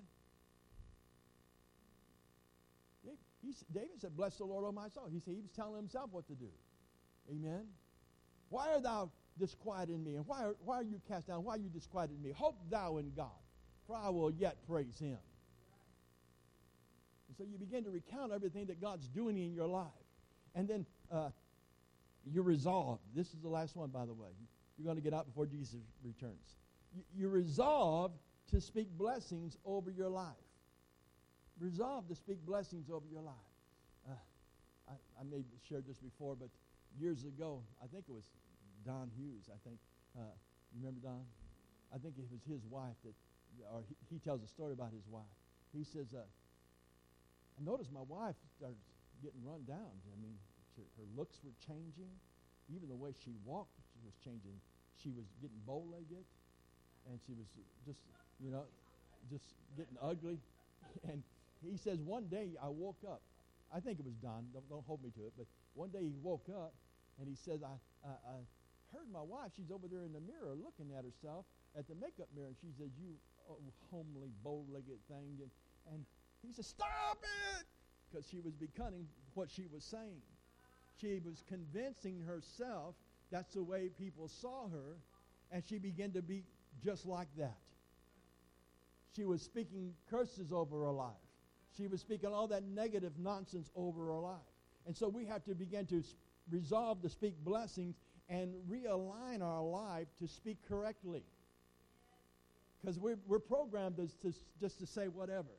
[SPEAKER 9] David said, bless the Lord, O my soul. He was telling himself what to do. Amen. Why art thou disquieted in me? And why are you cast down? Why are you disquieted in me? Hope thou in God, for I will yet praise him. And so you begin to recount everything that God's doing in your life. And then you resolve. This is the last one, by the way. You're going to get out before Jesus returns. You resolve to speak blessings over your life. Resolve to speak blessings over your life. I may have shared this before, but years ago, I think it was Don Hughes, I think. You remember Don? I think it was his wife or he tells a story about his wife. He says, I noticed my wife started getting run down. I mean, her looks were changing. Even the way she walked, she was changing. She was getting bow-legged, and she was just getting ugly. And he says, one day I woke up. I think it was Don. Don't hold me to it. But one day he woke up, and he says, I heard my wife. She's over there in the mirror looking at herself at the makeup mirror. And she says, you homely, bow-legged thing. And he says, stop it! Because she was becoming what she was saying. She was convincing herself that's the way people saw her, and she began to be just like that. She was speaking curses over her life. She was speaking all that negative nonsense over her life. And so we have to begin to resolve to speak blessings and realign our life to speak correctly. Because we're programmed just to say whatever.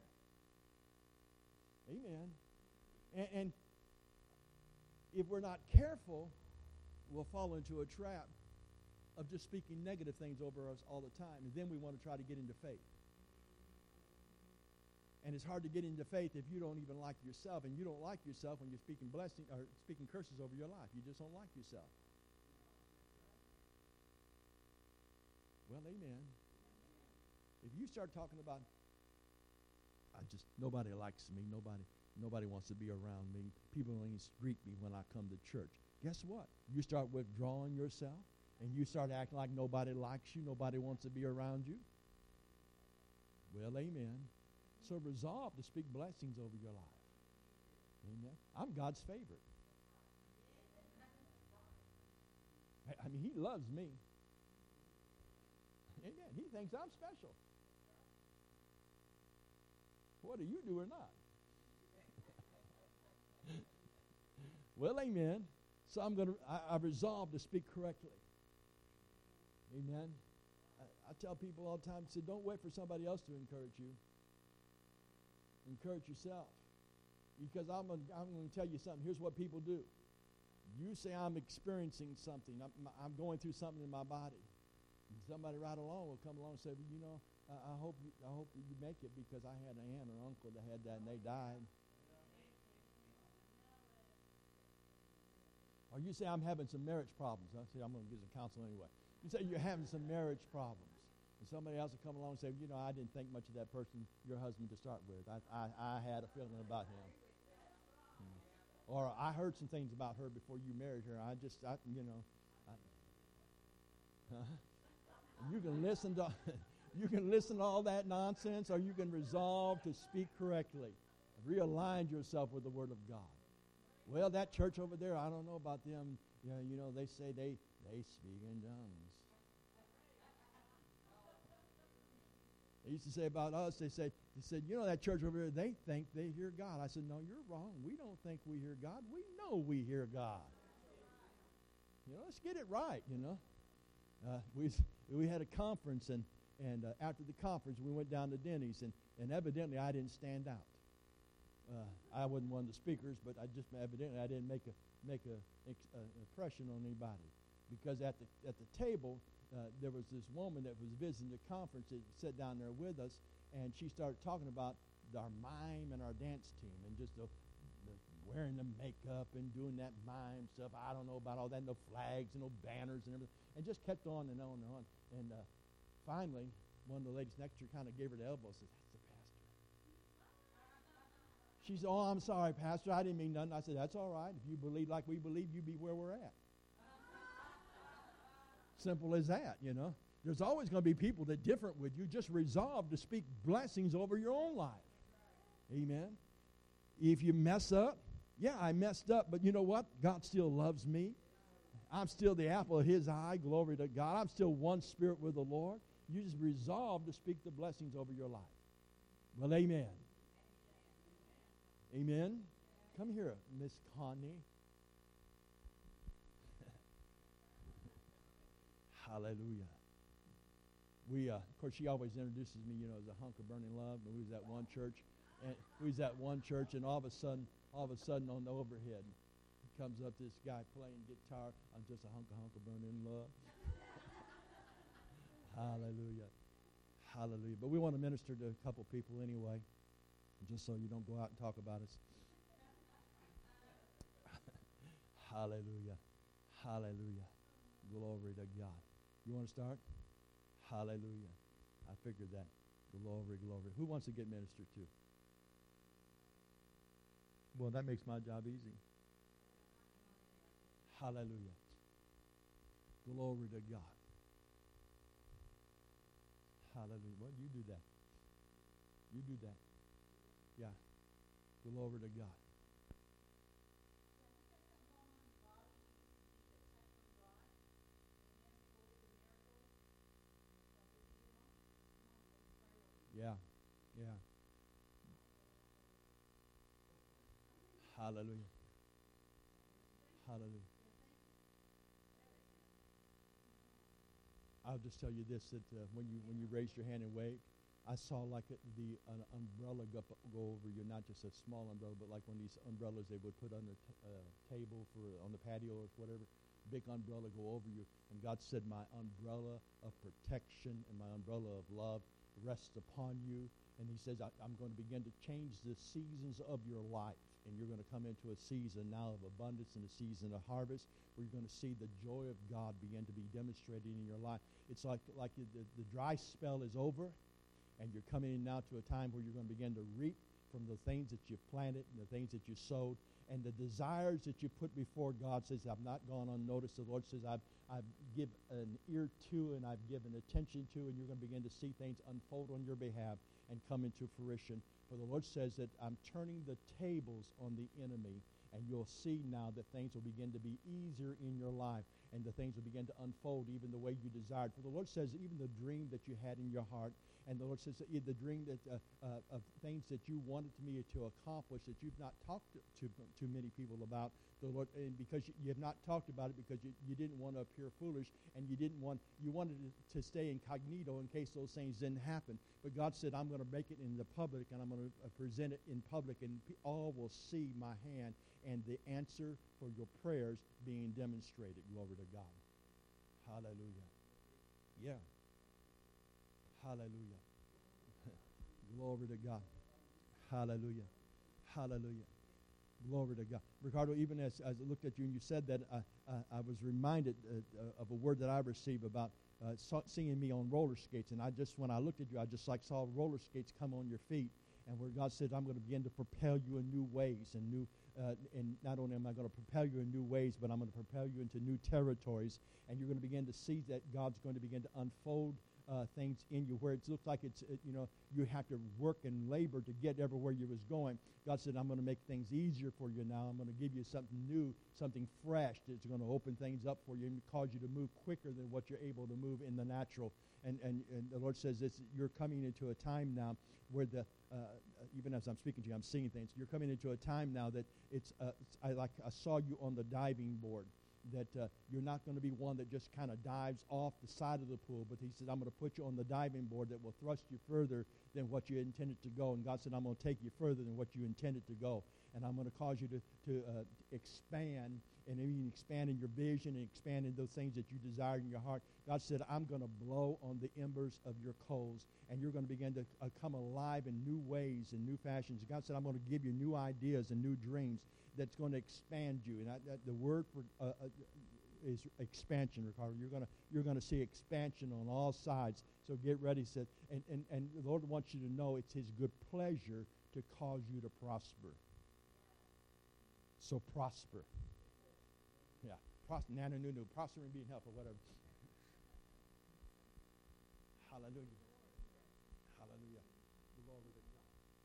[SPEAKER 9] Amen. And if we're not careful, we'll fall into a trap of just speaking negative things over us all the time. And then we want to try to get into faith. And it's hard to get into faith if you don't even like yourself. And you don't like yourself when you're speaking blessing or speaking curses over your life. You just don't like yourself. Well, amen. If you start talking about, nobody likes me, nobody wants to be around me, people don't even greet me when I come to church. Guess what? You start withdrawing yourself, and you start acting like nobody likes you, nobody wants to be around you. Well, amen. So resolve to speak blessings over your life. Amen. I'm God's favorite. I mean, he loves me. Amen. He thinks I'm special. Whether you do or not. Well, amen. So I resolve to speak correctly. Amen. I tell people all the time, I say, don't wait for somebody else to encourage you. Encourage yourself. Because I'm going to tell you something. Here's what people do. You say, I'm experiencing something. I'm going through something in my body. And somebody right along will come along and say, well, you know, I hope that you make it, because I had an aunt or uncle that had that and they died. Or you say, I'm having some marriage problems. I say, I'm going to get some counsel anyway. You say you're having some marriage problems. And somebody else will come along and say, you know, I didn't think much of that person, your husband, to start with. I had a feeling about him. Or I heard some things about her before you married her. You can listen to you can listen to all that nonsense, or you can resolve to speak correctly. Realign yourself with the Word of God. Well, that church over there, I don't know about them. You know, they say they speak in tongues. They used to say about us, they said, you know, that church over there, they think they hear God. I said, no, you're wrong. We don't think we hear God. We know we hear God. You know, let's get it right, you know. We had a conference, and after the conference, we went down to Denny's, and evidently I didn't stand out. I wasn't one of the speakers, but I didn't make an impression on anybody, because at the table, there was this woman that was visiting the conference that sat down there with us, and she started talking about our mime and our dance team, and just the wearing the makeup and doing that mime stuff. I don't know about all that, no flags and no banners and everything, and just kept on and on and on. And finally, one of the ladies next to her kind of gave her the elbow and said, that's the pastor. She said, oh, I'm sorry, Pastor, I didn't mean nothing. I said, that's all right. If you believe like we believe, you be where we're at. Simple as that, you know. There's always going to be people that are different with you. Just resolve to speak blessings over your own life. Amen. If you mess up, yeah, I messed up, but you know what? God still loves me. I'm still the apple of his eye. Glory to God. I'm still one spirit with the Lord. You just resolve to speak the blessings over your life. Well, amen. Amen. Come here, Miss Connie. Hallelujah. Of course, she always introduces me, you know, as a hunk of burning love. And we was at one church, and all of a sudden, on the overhead, comes up this guy playing guitar. I'm just a hunk of burning love. Hallelujah. Hallelujah. But we want to minister to a couple people anyway, just so you don't go out and talk about us. Hallelujah. Hallelujah. Glory to God. You want to start? Hallelujah. I figured that. Glory, glory. Who wants to get ministered to? Well, that makes my job easy. Hallelujah. Glory to God. Hallelujah. Well, you do that. You do that. Yeah. Glory to God. Yeah. Yeah. Hallelujah. Hallelujah. I'll just tell you this, that when you raised your hand and waved, I saw like an umbrella go over you, not just a small umbrella, but like one of these umbrellas they would put on the table on the patio or whatever, big umbrella go over you. And God said, my umbrella of protection and my umbrella of love rests upon you. And he says, I'm going to begin to change the seasons of your life. And you're going to come into a season now of abundance and a season of harvest where you're going to see the joy of God begin to be demonstrated in your life. It's like the dry spell is over, and you're coming in now to a time where you're going to begin to reap from the things that you've planted and the things that you sowed. And the desires that you put before God says, I've not gone unnoticed. The Lord says, I've given an ear to and I've given attention to, and you're going to begin to see things unfold on your behalf and come into fruition. For the Lord says that I'm turning the tables on the enemy, And you'll see now that things will begin to be easier in your life, and the things will begin to unfold even the way you desired. For the Lord says even the dream that you had in your heart, and the Lord says that the dream that of things that you wanted me to accomplish that you've not talked to many people about, the Lord, and because you have not talked about it because you didn't want to appear foolish, and you wanted to stay incognito in case those things didn't happen. But God said, I'm going to make it in the public, and I'm going to present it in public, and all will see my hand and the answer for your prayers being demonstrated. Glory to God. Hallelujah. Yeah. Hallelujah. Glory to God. Hallelujah. Hallelujah. Glory to God. Ricardo, even as I looked at you and you said that, I was reminded of a word that I received about seeing me on roller skates. And when I looked at you, I just saw roller skates come on your feet. And where God said, I'm going to begin to propel you in new ways and not only am I going to propel you in new ways, but I'm going to propel you into new territories. And you're going to begin to see that God's going to begin to unfold things in you where it looks like you have to work and labor to get everywhere you was going. God said, I'm going to make things easier for you now. I'm going to give you something new, something fresh that's going to open things up for you and cause you to move quicker than what you're able to move in the natural. And the Lord says this, you're coming into a time now where even as I'm speaking to you, I'm seeing things. You're coming into a time now that I saw you on the diving board, that you're not going to be one that just kind of dives off the side of the pool, but he said, I'm going to put you on the diving board that will thrust you further than what you intended to go. And God said, I'm going to take you further than what you intended to go. And I'm going to cause you to expand, and even expand in your vision and expand in those things that you desire in your heart. God said, I'm going to blow on the embers of your coals, and you're going to begin to come alive in new ways and new fashions. God said, I'm going to give you new ideas and new dreams that's going to expand you. And the word for is expansion, Ricardo. You're going to see expansion on all sides. So get ready, said. And the Lord wants you to know it's His good pleasure to cause you to prosper. So prosper. Yeah. Nanu, prosper and be in health or whatever. Hallelujah. Hallelujah. Glory to God.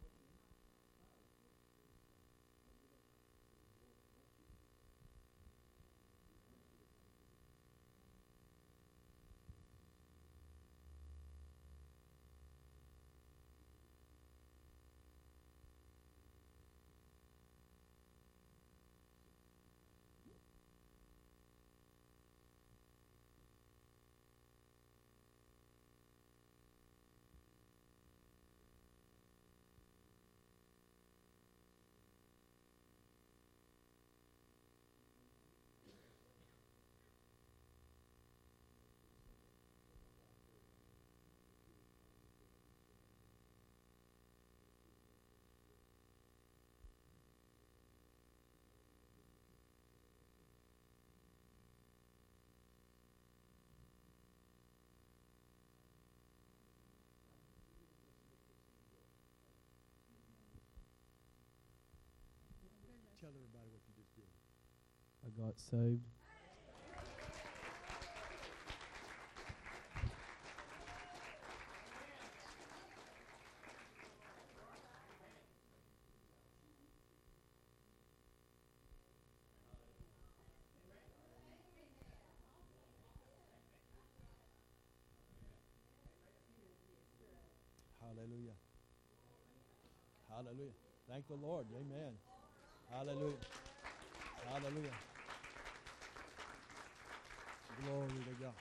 [SPEAKER 9] Tell everybody what you just did.
[SPEAKER 10] I got saved.
[SPEAKER 9] Hallelujah. Hallelujah. Thank the Lord. Amen. Hallelujah. Hallelujah. Glory to God.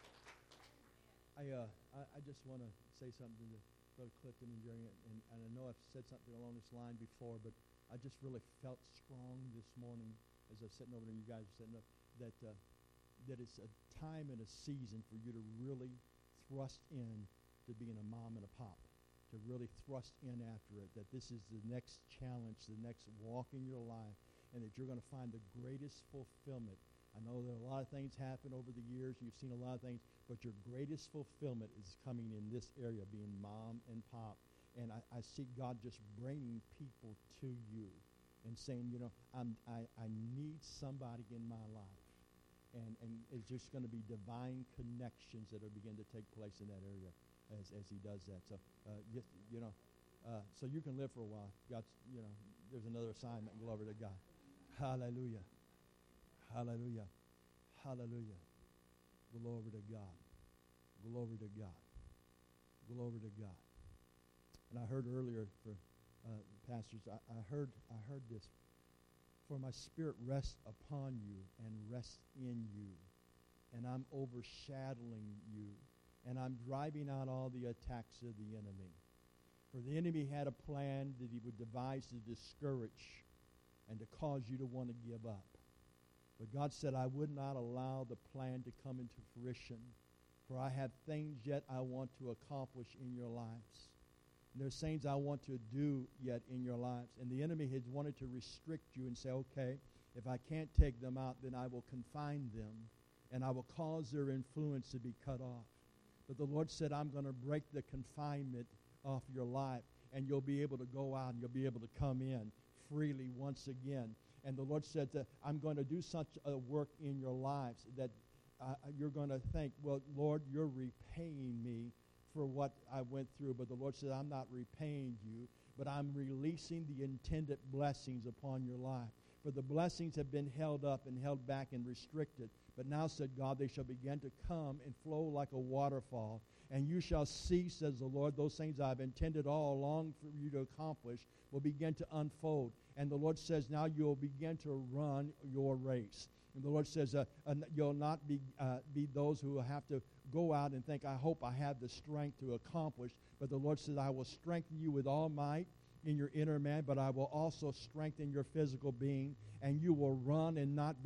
[SPEAKER 9] I just want to say something to Brother Clifton and Jerry, and I know I've said something along this line before, but I just really felt strong this morning as I was sitting over there and you guys were sitting up, that it's a time and a season for you to really thrust in to being a mom and a pop, to really thrust in after it, that this is the next challenge, the next walk in your life, and that you're going to find the greatest fulfillment. I know that a lot of things happen over the years. You've seen a lot of things, but your greatest fulfillment is coming in this area, being mom and pop. And I see God just bringing people to you and saying, I need somebody in my life. And it's just going to be divine connections that will begin to take place in that area as he does that. So, so you can live for a while. God's, there's another assignment. Glory to God. Hallelujah. Hallelujah. Hallelujah. Glory to God. Glory to God. Glory to God. And I heard earlier for pastors, I heard this. For my spirit rests upon you and rests in you. And I'm overshadowing you. And I'm driving out all the attacks of the enemy. For the enemy had a plan that he would devise to discourage and to cause you to want to give up. But God said, I would not allow the plan to come into fruition, for I have things yet I want to accomplish in your lives. And there's things I want to do yet in your lives. And the enemy has wanted to restrict you and say, okay, if I can't take them out, then I will confine them, and I will cause their influence to be cut off. But the Lord said, I'm going to break the confinement off your life, and you'll be able to go out and you'll be able to come in freely once again. And the Lord said that I'm going to do such a work in your lives that you're going to think, well, Lord, you're repaying me for what I went through. But the Lord said, I'm not repaying you, but I'm releasing the intended blessings upon your life. For the blessings have been held up and held back and restricted. But now, said God, they shall begin to come and flow like a waterfall. And you shall see, says the Lord, those things I've intended all along for you to accomplish will begin to unfold. And the Lord says, now you'll begin to run your race. And the Lord says, you'll not be those who have to go out and think, I hope I have the strength to accomplish. But the Lord says, I will strengthen you with all might in your inner man, but I will also strengthen your physical being, and you will run and not